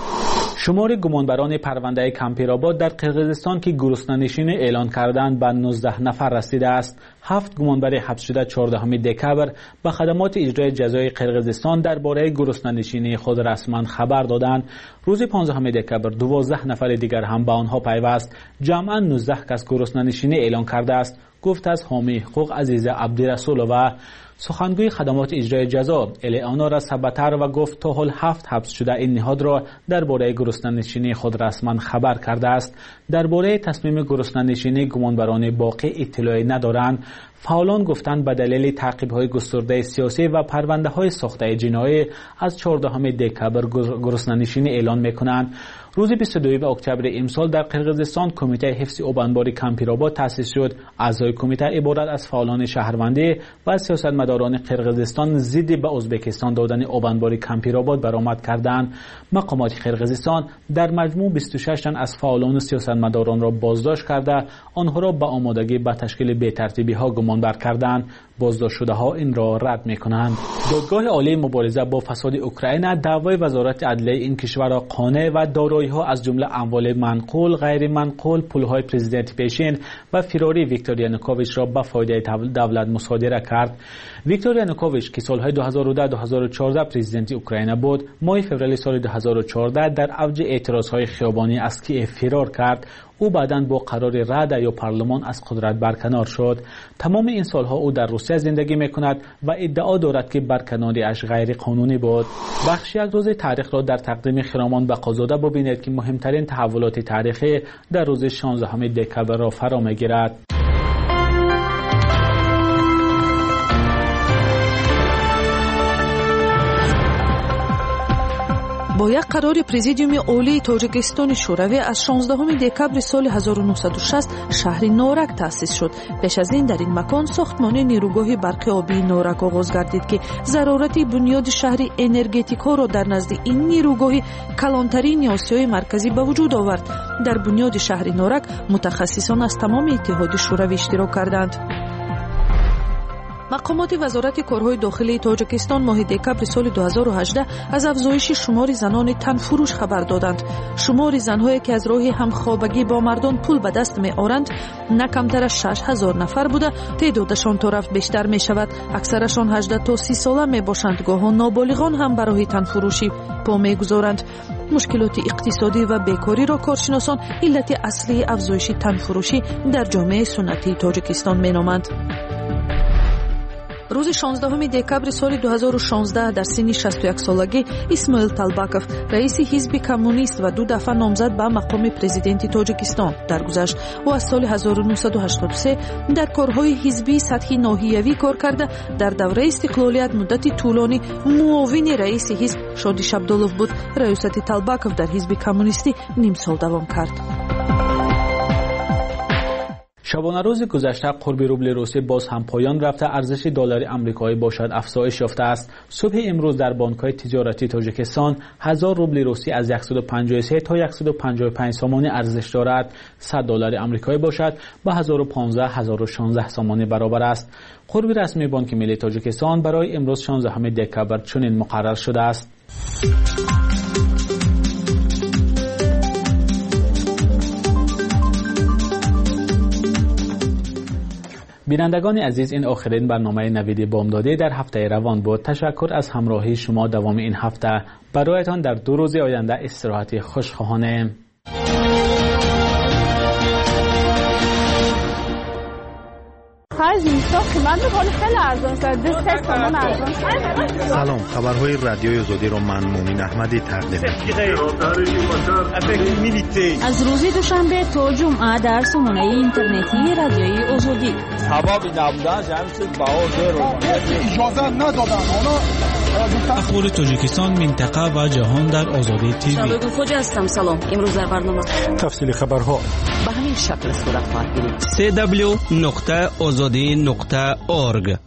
[SPEAKER 1] شمار گمانبران پرونده کمپیرآباد در قرقیزستان که گرسنه‌نشینی اعلان کردند به 19 نفر رسیده است. 7 گمانبر حبس شده 14 دکبر به خدمات اجرای جزای قرقیزستان درباره گرسنه‌نشینی خود رسما خبر دادند. روز 15 دکبر 12 نفر دیگر هم به آنها پیوست. جمعاً 19 کس گرسنه‌نشینی اعلان کرده است. گفت از حامی حقوق عزیز عبدالرسول و سخنگوی خدمات اجرای جزا الیانورا سباتر و گفت تا حال 7 حبس شده این نهاد را درباره گرسنه‌نشینی خود رسما خبر کرده است. درباره تصمیم گرسنه‌نشینی گمانبران باقی اطلاعی ندارند. فعالان گفتند به دلیل تعقیب‌های گسترده سیاسی و پرونده‌های ساخته جنایی از 14 دکبر گرسنه‌نشینی اعلان می‌کنند. روز 22 اکتبر امسال در قرقیزستان کمیته حفظ آبانبار کمپیرآباد تأسیس شد. اعضای کمیته عبارت از فعالان شهروندی و سیاستمداران قرقیزستان ضد به ازبکستان دادن آبانبار کمپیرآباد برآمد کردند. مقامات قرقیزستان در مجموع 26 تن از فعالان و سیاستمداران را بازداشت کرده آنها را به آمادگی به تشکیل بی‌ترتیبی‌ها گمانبر کردند. بازداشت شده ها این را رد می‌کنند. دادگاه عالی مبارزه با فساد اوکراین دعوای وزارت عدلیه این کشور را قانع و دارایی‌ها از جمله اموال منقول، غیر منقول، پول‌های پرزیدنت پیشین و فراری ویکتور یانوکوویچ را به فایده دولت مصادره کرد. ویکتور یانوکوویچ که سال‌های 2010-2014 پرزیدنت اوکراین بود، ماه فوریه سال 2014 در اوج اعتراض‌های خیابانی از کیف فرار کرد. او بعداً با قرار رد یا پارلمان از قدرت برکنار شد. تمام این سالها او در روسیه زندگی میکند و ادعا دارد که برکناریش غیر قانونی بود. بخش یک روز تاریخ را در تقدیم خرامان بقازاده ببینید که مهمترین تحولات تاریخی در روز 16 دکبر را فرا میگیرد.
[SPEAKER 6] با با یک قرار پرزیدیوم عالی تاجیکستان شوروی از 16 دکبر سال 1960 شهر نورک تأسیس شد. پیش از این در این مکان ساختمان نیروگاه برق آبی نورک آغاز گردید که ضرورت بنیاد شهر انرژتیک ها را در نزد این نیروگاه کلانترین آسیای مرکزی به وجود آورد. در بنیاد شهر نورک متخصصان از تمام اتحاد شوروی اشتراک کردند. مقامات وزارت کارهای داخلی تاجیکستان ماه دکبر سال 2018 از افزایش شمار زنان تنفروش خبر دادند. شمار زنهایی که از راه همخوابگی با مردان پول به دست می آورند نه کمتر از 6000 نفر بوده. تعدادشان تا رفت بیشتر می شود. اکثرشان 18 تا 30 ساله می باشند. گاهان نابالغان هم برای تنفروشی پا می گذارند. مشکلات اقتصادی و بیکاری را کارشناسان علت اصلی افزایش تنفروشی در جامعه سنتی تاجیکستان می نامند. روز 16 دکبر سال 2016 در سن 61 سالگی اسماعیل طالباکوف رئیس حزب کمونیست و 2 دفعه نامزد به مقام پرزیدنت تاجیکستان درگذشت. او از سال 1983 در کارهای حزبی سطحی ناحیوی کار کرده. در دوره استقلالیت مدت طولانی معاون رئیس حزب شادیش عبدالله بود. رئیست طالباکوف در حزب کمونیستی نیم سال دوام کرد.
[SPEAKER 1] شبانه روز گذشته قرب روبل روسی باز هم پایان رفته. ارزش دلار آمریکایی باشد افزایش یافته است. صبح امروز در بانک‌های تجارتی تاجیکستان 1000 روبل روسی از 153 تا 155 سامانه ارزش دارد. 100 دلار آمریکایی باشد با 1015 1016 سامانه برابر است. قرب رسمی بانک ملی تاجیکستان برای امروز 16 دکبر چنین مقرر شده است. بینندگان عزیز، این آخرین برنامه نوید بامدادی در هفته روان بود. تشکر از همراهی شما دوام این هفته. برایتان در 2 روز آینده استراحت خوشخواهانه.
[SPEAKER 19] سلام، خبرهای رادیوی آزادی را من مومن احمدی تقدیم می‌کنم.
[SPEAKER 12] از روز دوشنبه تا جمعه در سامانه اینترنتی رادیوی آزادی.
[SPEAKER 7] سبب نبودن جمعیت بهادر اجازه ندادن.
[SPEAKER 1] اخبار تاجیکستان، منطقه و جهان در آزادی تیوی.
[SPEAKER 12] شبکه فوجی هستم. سلام. امروز در برنامه
[SPEAKER 19] تفصیل خبرها
[SPEAKER 14] به همین شکل صورت خواهد گرفت.
[SPEAKER 10] www.azadi.org.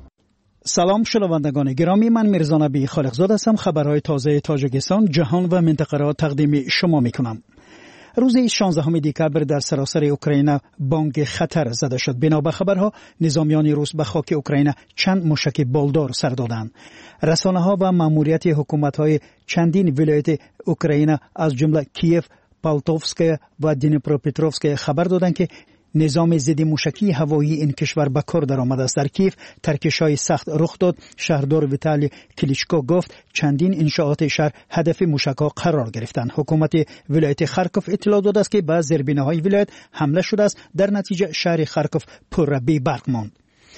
[SPEAKER 11] سلام شنوندگان گرامی، من میرزا نبی خالقزاد هستم. خبرهای تازه تاجیکستان، جهان و منطقه را تقدیم شما میکنم. روز 16 دکبر در سراسر اوکراین بانگ خطر زده شد. بنا به خبرها نظامیان روس به خاک اوکراین چند موشک بالدار سر دادند. رسانه‌ها و ماموریت حکومت‌های چندین ولایت اوکراین از جمله کیف، پالتوفسک و دنیپروپتروفسک خبر دادند که نظام ضد موشکی هوایی این کشور به کار درآمده است. در کیف ترکش‌های سخت رخ داد. شهردار ویتالی کلیچکو گفت چندین انشاءات شهر هدف موشک‌ها قرار گرفتند. حکومت ولایت خارکوف اطلاع داده است که به زیربناهای ولایت حمله شده است. در نتیجه شهر خارکوف پر بی برق ماند.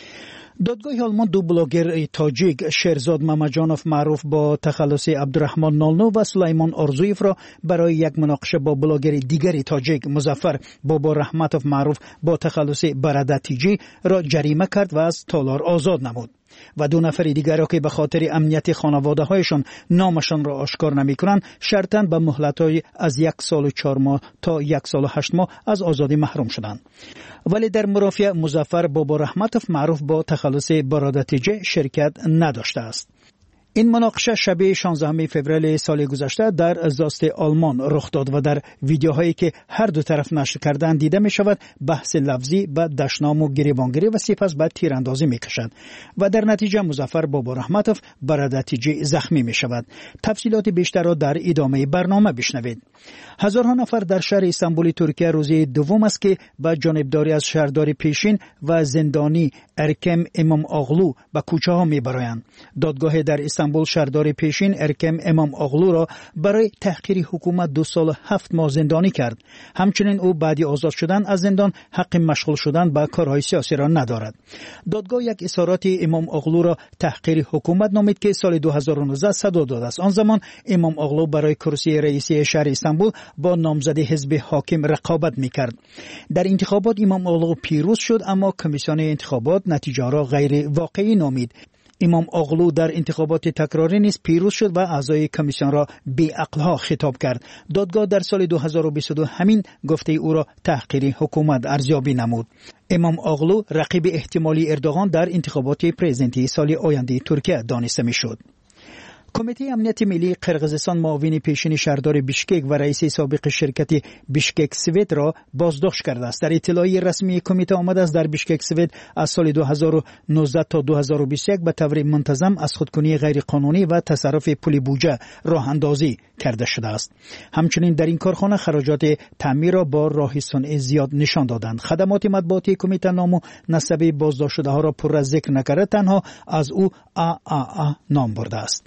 [SPEAKER 11] دادگاه آلمان 2 بلاگر تاجیک شیرزاد ممجانوف معروف با تخلص عبدالرحمن نالنو و سلیمان آرزویف را برای یک مناقشه با بلاگر دیگری تاجیک مظفر بابا رحمتوف معروف با تخلص برادتیجی را جریمه کرد و از تالار آزاد نمود. و 2 نفر دیگر را که به خاطر امنیت خانواده هایشان نامشان را آشکار نمی کنند شرطاً به مهلت‌های از 1 سال و 4 ماه تا 1 سال و 8 ماه از آزادی محروم شدند. ولی در مرافعه مظفر بابا رحمتوف معروف با تخلص برادتیجی شرکت نداشته است. این مناقشه شب 16 فوریه سال گذشته در زاست آلمان رخ داد و در ویدیوهایی که هر دو طرف نشر کردند دیده می شود بحث لفظی به دشنام و گریبانگیری و سپس به تیراندازی می کشد و در نتیجه مظفر بابا رحمتوف برادتیجی زخمی می شود. تفصیلات بیشتر را در ادامه برنامه بشنوید. هزارها نفر در شهر استانبول ترکیه روز دوم است که به جانبداری از شهردار پیشین و زندانی ارکم امام آغلو به کوچه ها می برایند. دادگاه در استانبول شهردار پیشین ارکم امام آغلو را برای تحقیر حکومت 2 سال و 7 ماه زندانی کرد. همچنین او بعد آزاد شدن از زندان حق مشغول شدن به کارهای سیاسی را ندارد. دادگاه یک اظهارات امام آغلو را تحقیر حکومت نامید که سال 2019 صدور داده است. آن زمان امام آغلو برای کرسی رئیسی شهر استانبول با نامزد حزب حاکم رقابت می‌کرد. در انتخابات امام آغلو پیروز شد، اما کمیسیون انتخابات نتیجه را غیر واقعی نامید. امام اغلو در انتخابات تکراری نیز پیروز شد و اعضای کمیسیون را بی‌عقل‌ها خطاب کرد. دادگاه در سال 2022 همین گفته او را تحقیر حکومت ارزیابی نمود. امام اغلو رقیب احتمالی اردوغان در انتخابات پرزیدنتی سال آینده ترکیه دانسته می‌شد. کمیته امنیت ملی قرقیزستان معاون پیشین شهردار بیشکک و رئیس سابق شرکت بیشکک سوید را بازداشت کرده است. در اطلاعیه رسمی کمیته آمده است در بیشکک سوید از سال 2019 تا 2021 به طور منتظم از خودکنی غیرقانونی و تصرف پول بودجه راه اندازی کرده شده است. همچنین در این کارخانه خراجات تعمیر را با راه صنعی زیاد نشان دادند. خدمات مطبوعاتی کمیته نام و نسب بازداشت شده ها را پر از ذکر نکرده، تنها از او AAA نام برده است.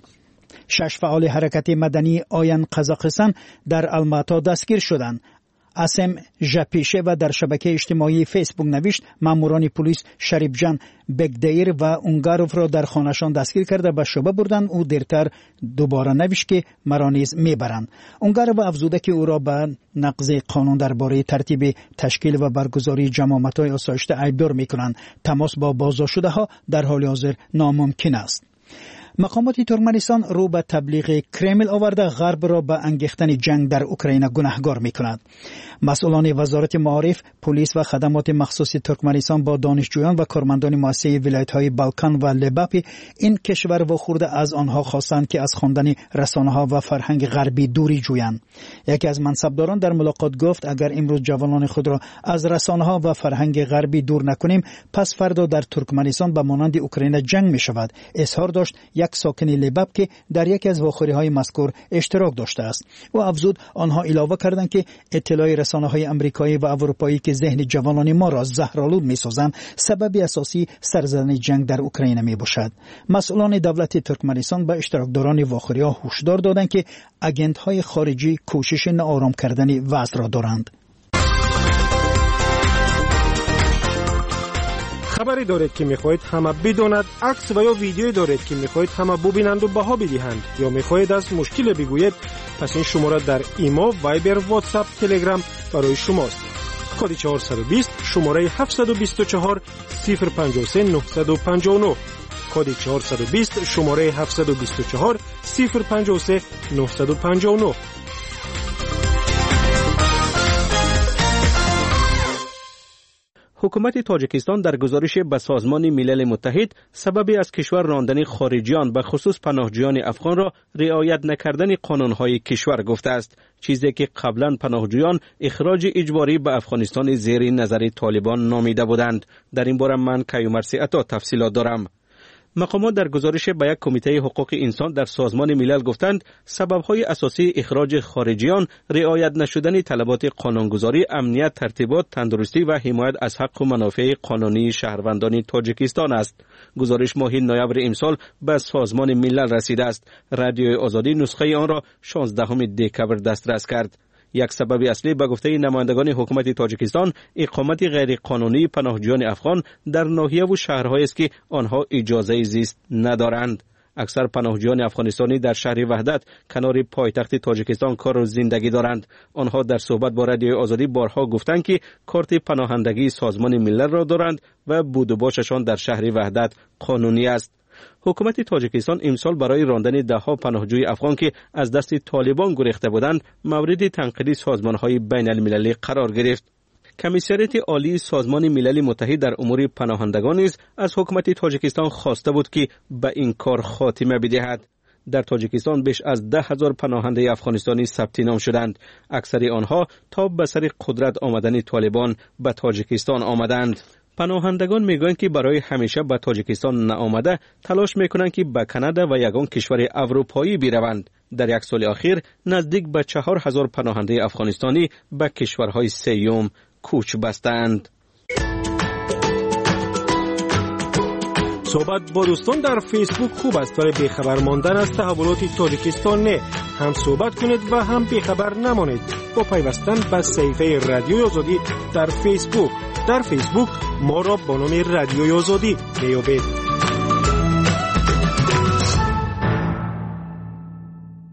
[SPEAKER 11] 6 فعال حرکت مدنی آین قزاقستان در الماتا دستگیر شدند. اسم ژپیشه و در شبکه اجتماعی فیسبوک نوشت ماموران پلیس شریفجان بگدیر و اونگاروف را در خانه‌شان دستگیر کرده به شعبه بردند. او دیرتر دوباره نوشت که مرا نیز میبرند. اونگاروف افزوده که او را به نقض قانون درباره ترتیب تشکیل و برگزاری جماعت‌های آسایشته ایبدار میکنند. تماس با بازداشت شده ها در حال حاضر ناممکن است. مقامات ترکمنستان رو به تبلیغ کرمل آورده غرب را به انگیختن جنگ در اوکراین گناهکار می‌کند. مسئولان وزارت معارف، پلیس و خدمات مخصوص ترکمنستان با دانشجویان و کارمندان مؤسسه ولایت‌های بالکان و لباپ این کشور واخورده از آنها خواستند که از خواندن رسانه‌ها و فرهنگ غربی دوری جویند. یکی از منصبداران در ملاقات گفت اگر امروز جوانان خود را از رسانه‌ها و فرهنگ غربی دور نکنیم پس فردا در ترکمنستان به مانند اوکراین جنگ می‌شود. اظهار داشت یک ساکن لباپ که در یکی از واخوری‌های مذکور اشتراک داشته است. و افزود آنها علاوه کردند که اطلاع رسانه‌های آمریکایی و اروپایی که ذهن جوانان ما را زهرآلود می‌سازند سبب اساسی سرزدن جنگ در اوکراین می‌باشد. مسئولان دولت ترکمنستان به اشتراکداران واخوری‌ها هشدار دادند که آگنت‌های خارجی کوشش ناآرام کردن وضع را دارند.
[SPEAKER 9] خبری دارید که میخواهید همه بداند، عکس و یا ویدیویی دارید که میخواهید همه ببینند و بها بدهند یا میخواهید از مشکل بگویید، پس این شماره در ایما، وایبر، واتساپ، تلگرام برای شماست. کد 420 شماره 724 053 959 کد 420 شماره 724 053 959.
[SPEAKER 2] حکومت تاجیکستان در گزارش به سازمان ملل متحد سببی از کشور راندن خارجیان به خصوص پناهجویان افغان را رعایت نکردن قانونهای کشور گفته است، چیزی که قبلا پناهجویان اخراج اجباری به افغانستان زیر نظر طالبان نامیده بودند. در این باره من کیومرثی عطا تفصیلات دارم. مقامات در گزارش به یک کمیته حقوق انسان در سازمان ملل گفتند سبب‌های اساسی اخراج خارجیان رعایت نشدن طلبات قانونگذاری، امنیت، ترتیبات، تندرستی و حمایت از حق و منافع قانونی شهروندان تاجیکستان است. گزارش ماه نوامبر امسال به سازمان ملل رسیده است. رادیوی آزادی نسخه آن را 16 دکبر دسترس کرد. یک سبب اصلی به گفته نمایندگان حکومت تاجیکستان اقامت غیر قانونی پناهجویان افغان در ناحیه و شهرهایی است که آنها اجازه زیست ندارند. اکثر پناهجویان افغانستانی در شهر وحدت کنار پایتخت تاجیکستان کار و زندگی دارند. آنها در صحبت با رادیوی آزادی بارها گفتند که کارت پناهندگی سازمان ملل را دارند و بود و باششان در شهر وحدت قانونی است. حکومت تاجیکستان امسال برای راندن دهها پناهجوی افغان که از دست طالبان گریخته بودند مورد تنقید سازمان‌های بین المللی قرار گرفت. کمیسریت عالی سازمان ملل متحد در امور پناهندگان نیز از حکومت تاجیکستان خواسته بود که به این کار خاتمه بدهد. در تاجیکستان بیش از 10,000 پناهنده افغانستانی ثبت نام شدند. اکثر آنها تا به سر قدرت آمدن طالبان به تاجیکستان آمدند. پناهندگان میگویند که برای همیشه به تاجیکستان نآمده تلاش میکنند که به کانادا و یگان کشور اروپایی بروند. در یک سال اخیر نزدیک به 4,000 پناهنده افغانستانی به کشورهای سوم کوچ بستند.
[SPEAKER 9] صحبت با دوستان در فیسبوک خوب است ولی بیخبر ماندن از تحولات تاجیکستان نه. هم صحبت کنید و هم بیخبر نمانید با پیوستن به صفحه رادیوی آزادی در فیسبوک. در فیسبوک ما را با نام رادیوی آزادی میابید.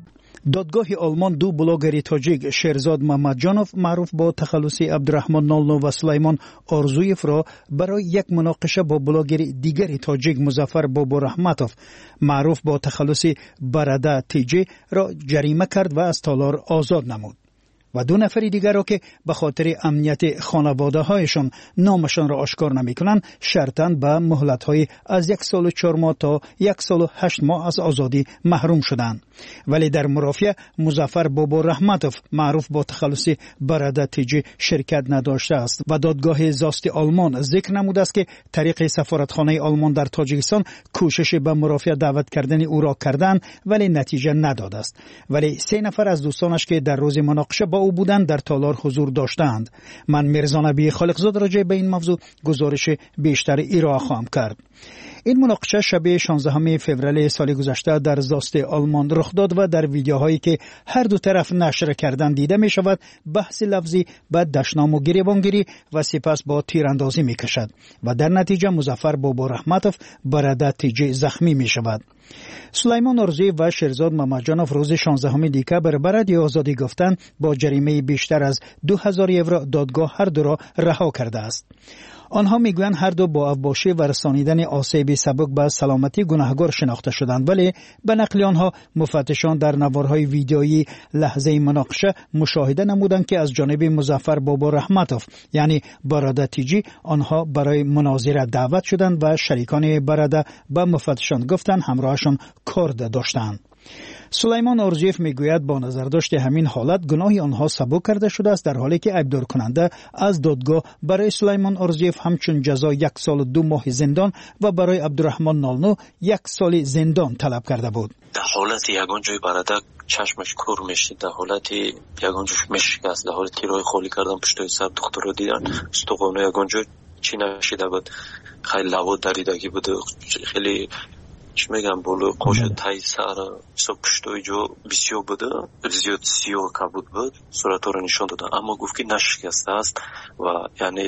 [SPEAKER 11] دادگاه آلمان دو بلاگر تاجیک شیرزاد محمدجانوف معروف با تخلصی عبدالرحمن نالنو و سلیمان آرزویف را برای یک مناقشه با بلاگر دیگر تاجیک مظفر بابارحمتوف معروف با تخلصی برده تیجی را جریمه کرد و از تالار آزاد نمود. و دو نفر دیگر را که به خاطر امنیت خانواده هایشان نامشان را آشکار نمی کنند شرطاً به مهلت های از 1 سال و 4 ماه تا 1 سال و 8 ماه از آزادی محروم شدند. ولی در مرافعه مظفر بابارحمتوف معروف با تخلصی برده تیجی شرکت نداشته است و دادگاه زاست آلمان ذکر نموده است که طریق سفارتخانه آلمان در تاجیکستان کوشش به مرافعه دعوت کردن او را کردند ولی نتیجه نداده است. ولی 3 نفر از دوستانش که در روز مناقشه با او بودند در تالار حضور داشتند. من میرزا نبی خالقزاد راجع به این موضوع گزارش بیشتر ارائه خواهم کرد. این مناقشه شب 16 فوریه سال گذشته در زاست آلمان رخ داد و در ویدیوهایی که هر دو طرف نشر کردند دیده می شود بحث لفظی با دشنام و گریبانگیری و سپس با تیراندازی می کشد و در نتیجه مظفر بابارحمتوف برده تیجی زخمی می شود. سلیمان آرزوی و شیرزاد محمدجانوف روز 16 دکبر برای آزادی گفتند با جریمه بیشتر از 2000 یورو دادگاه هر دو را رها کرده است. آنها میگویند هر دو با افباشی و رسانیدن آسیب سبک به سلامتی گناهکار شناخته شدند ولی به نقل آنها مفتشان در نوارهای ویدیویی لحظه مناقشه مشاهده نمودند که از جانب مظفر بابارحمتوف یعنی برده تیجی آنها برای مناظره دعوت شدند و شریکان برده به مفتشان گفتند همراهشان کرد داشتند. سلیمان آرزویف میگوید با نظر داشت همین حالت گناه آنها سبک کرده شده است در حالی که عیبدار کننده از دادگاه برای سلیمان آرزویف همچون جزا 1 سال و 2 ماه زندان و برای عبدالرحمن نالنو 1 سال زندان طلب کرده بود.
[SPEAKER 10] در حالت یگان جای برده چشمش کور میشید، در حالت یگان جوش مشکست، در حالت تیرای خالی کردن پشتای سر دختر رو دیدن استخوان یگان جای چی نشیده بود، خیلی لبا دریدگی بود، خیلی چی میگم بولو قوش تای سر سو پشتوی جو بسیار بوده، زیاد سیاه کبود بود، صورت رو نشان دادن اما گفت که نشکسته است و یعنی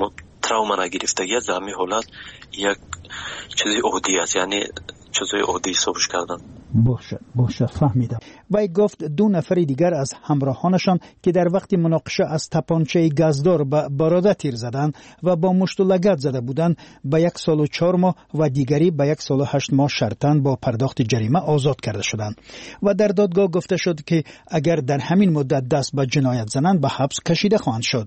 [SPEAKER 10] تراوما نگرفتگی از همین حالت یک چیزی عادی است، یعنی چیزی عادی حسابش کردن.
[SPEAKER 11] باشه فهمیدم. و گفت 2 نفر دیگر از همراهانشان که در وقت مناقشه از تپانچه گازدار به برده تیر زدند و با مشت و لگد زده بودند به 1 سال و 4 ماه و دیگری به 1 سال و 8 ماه شرطاً با پرداخت جریمه آزاد کرده شدند و در دادگاه گفته شد که اگر در همین مدت دست به جنایت زنند به حبس کشیده خواهند شد.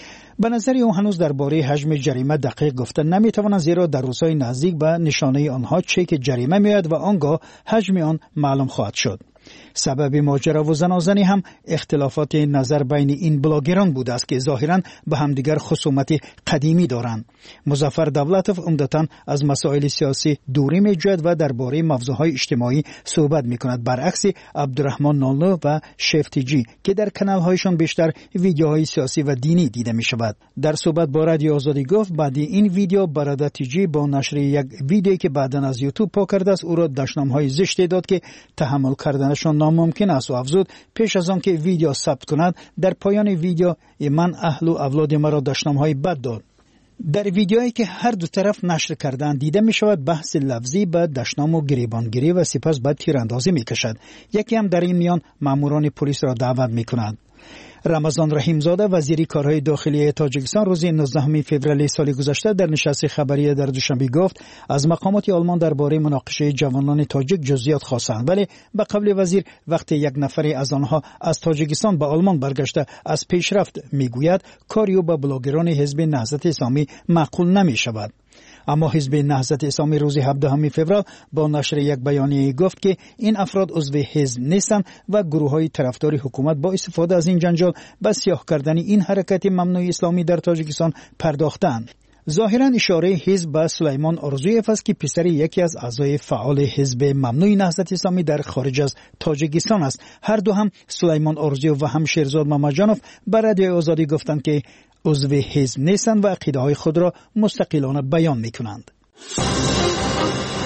[SPEAKER 11] به نظر او هنوز درباره حجم جریمه دقیق گفتن نمیتوانند زیرا در روزهای نزدیک به نشانه آنها چک جریمه میاد و آنگاه حجم آن معلوم خواهد شد. سبب ماجرا و زنازنی هم اختلافات نظر بین این بلاگران بوده است که ظاهراً به همدیگر خصومت قدیمی دارند. مظفر دولتوف عمدتاً از مسائل سیاسی دوری می‌جوید و درباره موضوعهای اجتماعی صحبت می‌کند، برعکس عبدالرحمن نالنو و شفتیجی که در کانال‌هایشان بیشتر ویدیوهای سیاسی و دینی دیده می‌شود. در صحبت با رادیو آزادی گفت بعد این ویدیو برده تیجی با نشر یک ویدیویی که بعداً از یوتیوب پاک کرده است او را دشنام‌های زشتی داد که تحمل کردنشان ناممکن است و افزود پیش از آن که ویدیو ثبت کند در پایان ویدیو من اهل و اولاد مرا دشنام‌های بد داد. در ویدیویی که هر دو طرف نشر کردند دیده می شود بحث لفظی به دشنام و گریبانگیری و سپس به تیراندازی می کشد. یکی هم در این میان ماموران پلیس را دعوت می کند. رمضان رحیمزاده وزیر کارهای داخلی تاجیکستان روز 19 فوریه سال گذشته در نشست خبری در دوشنبه گفت از مقامات آلمان درباره مناقشه جوانان تاجیک جزئیات خواستند، ولی به قول وزیر وقتی یک نفری از آنها از تاجیکستان به آلمان برگشته از پیشرفت میگوید کاری او به بلاگران حزب نهضت اسلامی معقول نمی شود. اما حزب نهضت اسلامی روز 17 فوریه با نشر یک بیانیه گفت که این افراد عضو حزب نیستند و گروه‌های طرفدار حکومت با استفاده از این جنجال به سیاه کردن این حرکت ممنوع اسلامی در تاجیکستان پرداختند. ظاهراً اشاره حزب به سلیمان آرزویف است که پسر یکی از اعضای فعال حزب ممنوع نهضت اسلامی در خارج از تاجیکستان است. هر دو هم سلیمان آرزویف و هم شیرزاد محمدجانوف به رادیو آزادی گفتند که عضو حزب نیستند و عقیده های خود را مستقلانه بیان می کنند.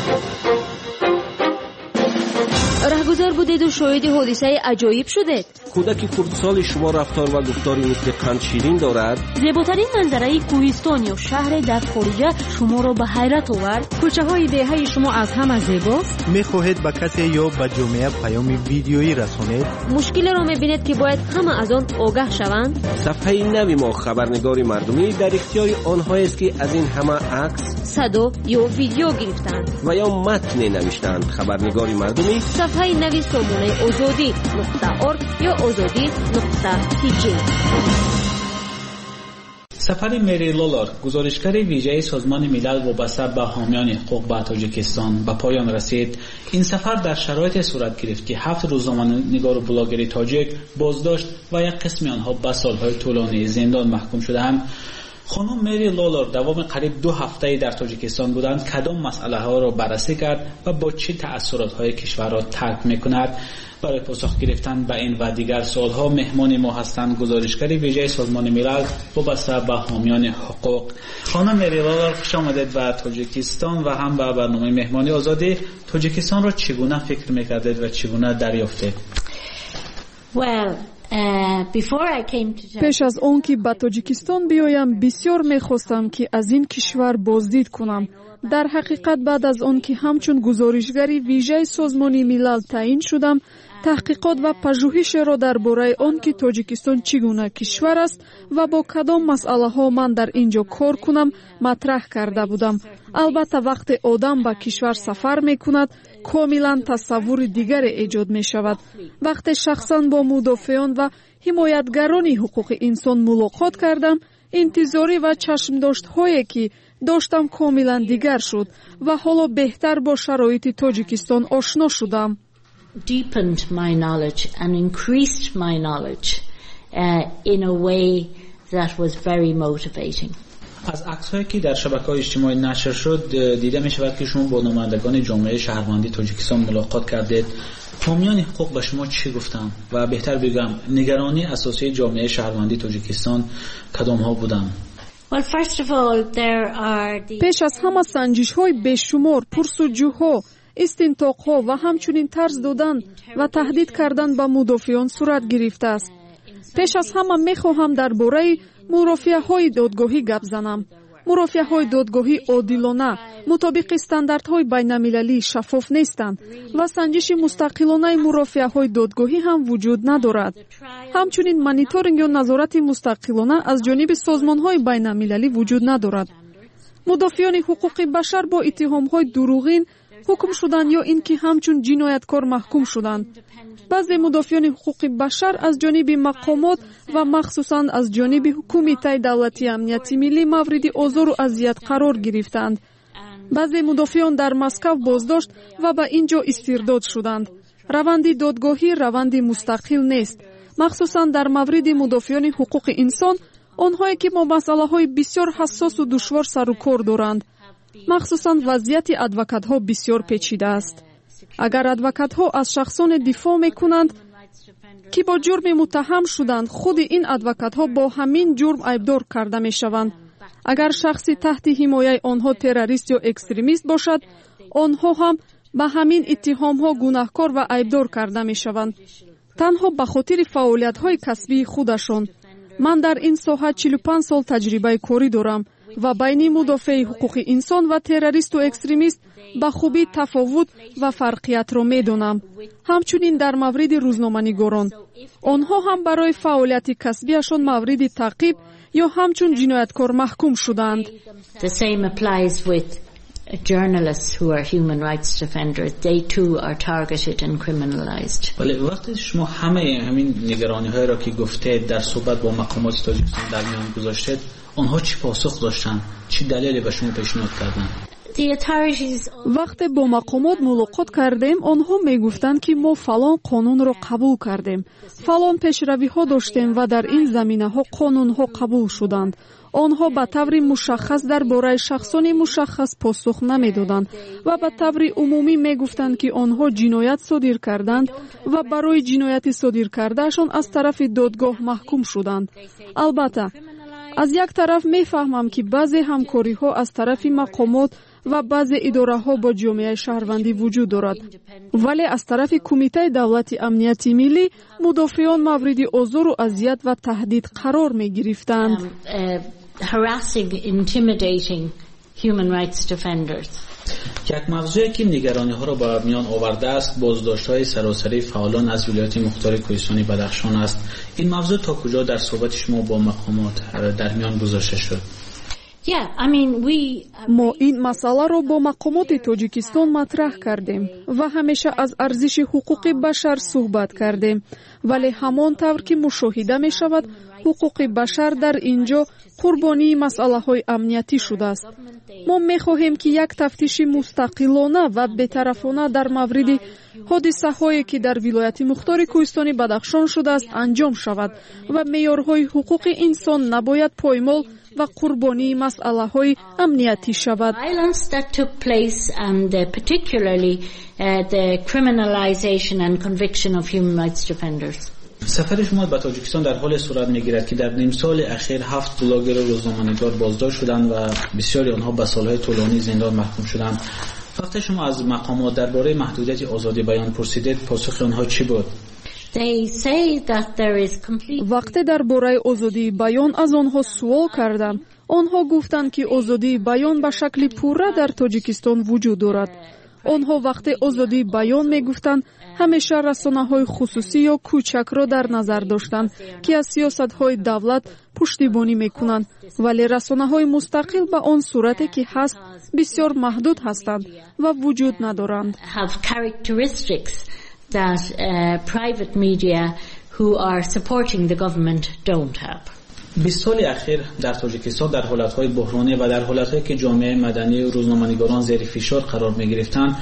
[SPEAKER 12] رهگذر بودید و شاهد حادثه عجایب شدید.
[SPEAKER 13] کودک خردسال شما رفتار و گفتاری مثل قند شیرین دارد؟
[SPEAKER 12] زیباترین منظره کوهستان یا شهر در خارجه شما را به حیرت آورد؟
[SPEAKER 15] کوچه های دهه شما از همه زیباست؟
[SPEAKER 17] می‌خواهید به کسی یا به جامعه پیام ویدیویی رسانید؟
[SPEAKER 12] مشکلی را می‌بینید که باید همه از آن آگاه شوند؟
[SPEAKER 13] صفحه نوی ما خبرنگار مردمی در اختیار آنهایی است که از این همه عکس،
[SPEAKER 12] صدا یا ویدیو گرفتند
[SPEAKER 13] و یا متن نوشتند. خبرنگار مردمی
[SPEAKER 12] صفحه نوی سامانه azadi.org یا azadi.tg.
[SPEAKER 1] سفر مری لولار، گزارشگر ویژه سازمان ملل وابسته به حامیان حقوق به تاجیکستان به پایان رسید. این سفر در شرایط صورت گرفت که 7 روزنامه‌نگار و بلاگر تاجیک بازداشت و یک قسم آنها به سالهای طولانی زندان محکوم شدند. خانم مری لولار دوام قریب 2 هفته در تاجیکستان بودند. کدام مسئله ها را بررسی کرد و با چه تأثیرات های کشور را ترک میکند؟ برای پاسخ گرفتن به این و دیگر سوالها مهمان ما هستند گزارشگر ویژه سازمان ملل وابسته به حامیان حقوق. خانم مری لولار، خوش آمدید به تاجیکستان و هم به برنامه مهمانی آزادی. تاجیکستان را چگونه فکر میکردید و چگونه دریافتید؟
[SPEAKER 6] پیش از آن که به تاجیکستان بیایم بسیار میخواستم که از این کشور بازدید کنم. در حقیقت بعد از آن که همچون گزارشگری ویژه سازمان ملل تعیین شدم، تحقیقات و پژوهش را درباره آن که تاجیکستان چگونه کشور است و با کدام مسئله ها من در اینجا کار کنم مطرح کرده بودم. البته وقتی آدم به کشور سفر میکند کاملا تصور دیگر ایجاد می شود. وقتی شخصا با مدافعان و حمایتگران حقوق انسان ملاقات کردم، انتظاری و چشم داشت هایی که داشتم کاملا دیگر شد و حالا بهتر با شرایط تاجیکستان آشنا شدم.
[SPEAKER 24] Deepened my knowledge and increased my knowledge in a way that was very motivating.
[SPEAKER 1] از عکس‌هایی که در شبکه‌های اجتماعی نشر شد دیده می‌شود که شما با نمایندگان جامعه شهروندی تاجیکستان ملاقات کردید. حامیان حقوق به شما چی گفتند و بهتر بگم نگرانی اساسی جامعه شهروندی تاجیکستان کدام‌ها بودند؟
[SPEAKER 6] پیش از همه سنجش‌های بیشمار، پرسجوها، استنتاق‌ها و همچنین طرز دادن و تهدید کردن به مدافعان صورت گرفته است. پیش از همه می‌خواهم درباره مرافعه‌های دادگاهی گپ زنم. مرافعه‌های دادگاهی عادلانه، مطابق استانداردهای بین‌المللی شفاف نیستند و سنجش مستقلانه مرافعه‌های دادگاهی هم وجود ندارد. همچنین مانیتورینگ یا نظارت مستقلانه از جانب سازمان‌های بین‌المللی وجود ندارد. مدافعان حقوق بشر با اتهام‌های دروغین حکم شدند یا اینکه همچون جنایتکار محکوم شدند. بعضی مدافعان حقوق بشر از جانب مقامات و مخصوصاً از جانب حکومت دولتی امنیت ملی مورد آزار و اذیت قرار گرفتند. بعضی مدافعان در مسکو بازداشت و به اینجا استرداد شدند. روند دادگاهی روند مستقل نیست. مخصوصاً در مورد مدافعان حقوق انسان، آنهایی که با مسائل بسیار حساس و دشوار سر و کار دارند. مخصوصاً وضعیت ادوکات‌ها بسیار پیچیده است. اگر ادوکات‌ها از شخصان دفاع می‌کنند که با جرم متهم شدند، خود این ادوکات‌ها با همین جرم عیبدار کرده می‌شوند. اگر شخصی تحت حمایه آنها تروریست یا اکستریمیست باشد، آنها هم به همین اتهام‌ها گناهکار و عیبدار کرده می‌شوند. تنها به خاطر فعالیت‌های کسبی خودشان. من در این ساحه 45 سال تجربه کاری دارم و بین مدافع حقوق انسان و تروریست و اکستریمیست به خوبی تفاوت و فرقیت را می‌دانم. همچنین در مورد روزنامه‌نگاران، آنها هم برای فعالیت کسبیشان مورد تعقیب یا همچون جنایتکار محکوم شدند.
[SPEAKER 24] The same applies with journalists who are human rights defenders. They too are targeted and criminalized.
[SPEAKER 1] ولی وقتی شما همین نگرانی‌های را که گفتید در صحبت با مقامات تاجیکستان در میان گذاشتید، آنها چی پاسخ داشتند؟ چی دلیلی به شما پیشنهاد کردند؟
[SPEAKER 6] وقتی با مقامات ملاقات کردیم، آنها میگفتند که ما فلان قانون را قبول کردیم، فلان پیشروی ها داشتیم و در این زمینه ها قانون ها قبول شدند. آنها به طور مشخص درباره شخصان مشخص پاسخ نمیدادند و به طور عمومی میگفتند که آنها جنایت صادر کردند و برای جنایت صادر کردهشان از طرف دادگاه محکوم شدند. البته از یک طرف میفهمم که بعضی همکاری ها از طرف مقامات
[SPEAKER 8] و بعضی اداره‌ها با جامعه شهروندی وجود دارد. ولی از طرف کمیته دولت امنیتی ملی مدافعان مورد آزار و اذیت و تهدید قرار می‌گرفتند.
[SPEAKER 24] Harassing, intimidating human rights defenders.
[SPEAKER 1] یک موضوعی که نگرانی ها را به میان آورده است بازداشت های سراسری فعالان از ولایت مختار کوهستانی بدخشان است. این موضوع تا کجا در صحبت شما با مقامات در میان گذاشته شد؟
[SPEAKER 8] ما این مسئله را با مقامات تاجیکستان مطرح کردیم و همیشه از ارزش حقوق بشر صحبت کردیم، ولی همان طور که مشاهده می شود حقوق بشر در اینجا قربانی مسئله های امنیتی شده است. ما می خواهیم که یک تفتیش مستقلانه و بی‌طرفانه در مورد حادثه هایی که در ولایت مختار کوهستانی بدخشان شده است انجام شود و معیارهای حقوق انسان نباید پایمال و قربانی مسئله های امنیتی شود.
[SPEAKER 24] Violence that took place and particularly the criminalization and conviction of human rights defenders.
[SPEAKER 1] سفر شما به تاجیکستان در حال صورت میگیرد که در نیم سال اخیر 7 بلاگر و روزنامه‌نگار بازداشت شدند و بسیاری آنها به سالهای طولانی زندان محکوم شدند. وقتی شما از مقامات درباره محدودیت آزادی بیان پرسیدید پاسخ آنها چی بود؟
[SPEAKER 8] وقتی درباره آزادی بیان از آنها سوال کردم، آنها گفتند که آزادی بیان به شکل پوره در تاجیکستان وجود دارد. آنها وقتی آزادی بیان می گفتند همیشه رسانه‌های خصوصی یا کوچک را در نظر داشتند که از سیاست‌های دولت پشتیبانی می‌کنند، ولی رسانه‌های مستقل به آن صورتی که هست بسیار محدود هستند و وجود ندارند.
[SPEAKER 24] That private media who are supporting the government don't have.
[SPEAKER 1] 20 سال اخیر در تاجیکستان در حالتهای بحرانی و در حالتهایی که جامعه مدنی و روزنامه‌نگاران زیر فشار قرار می‌گرفتند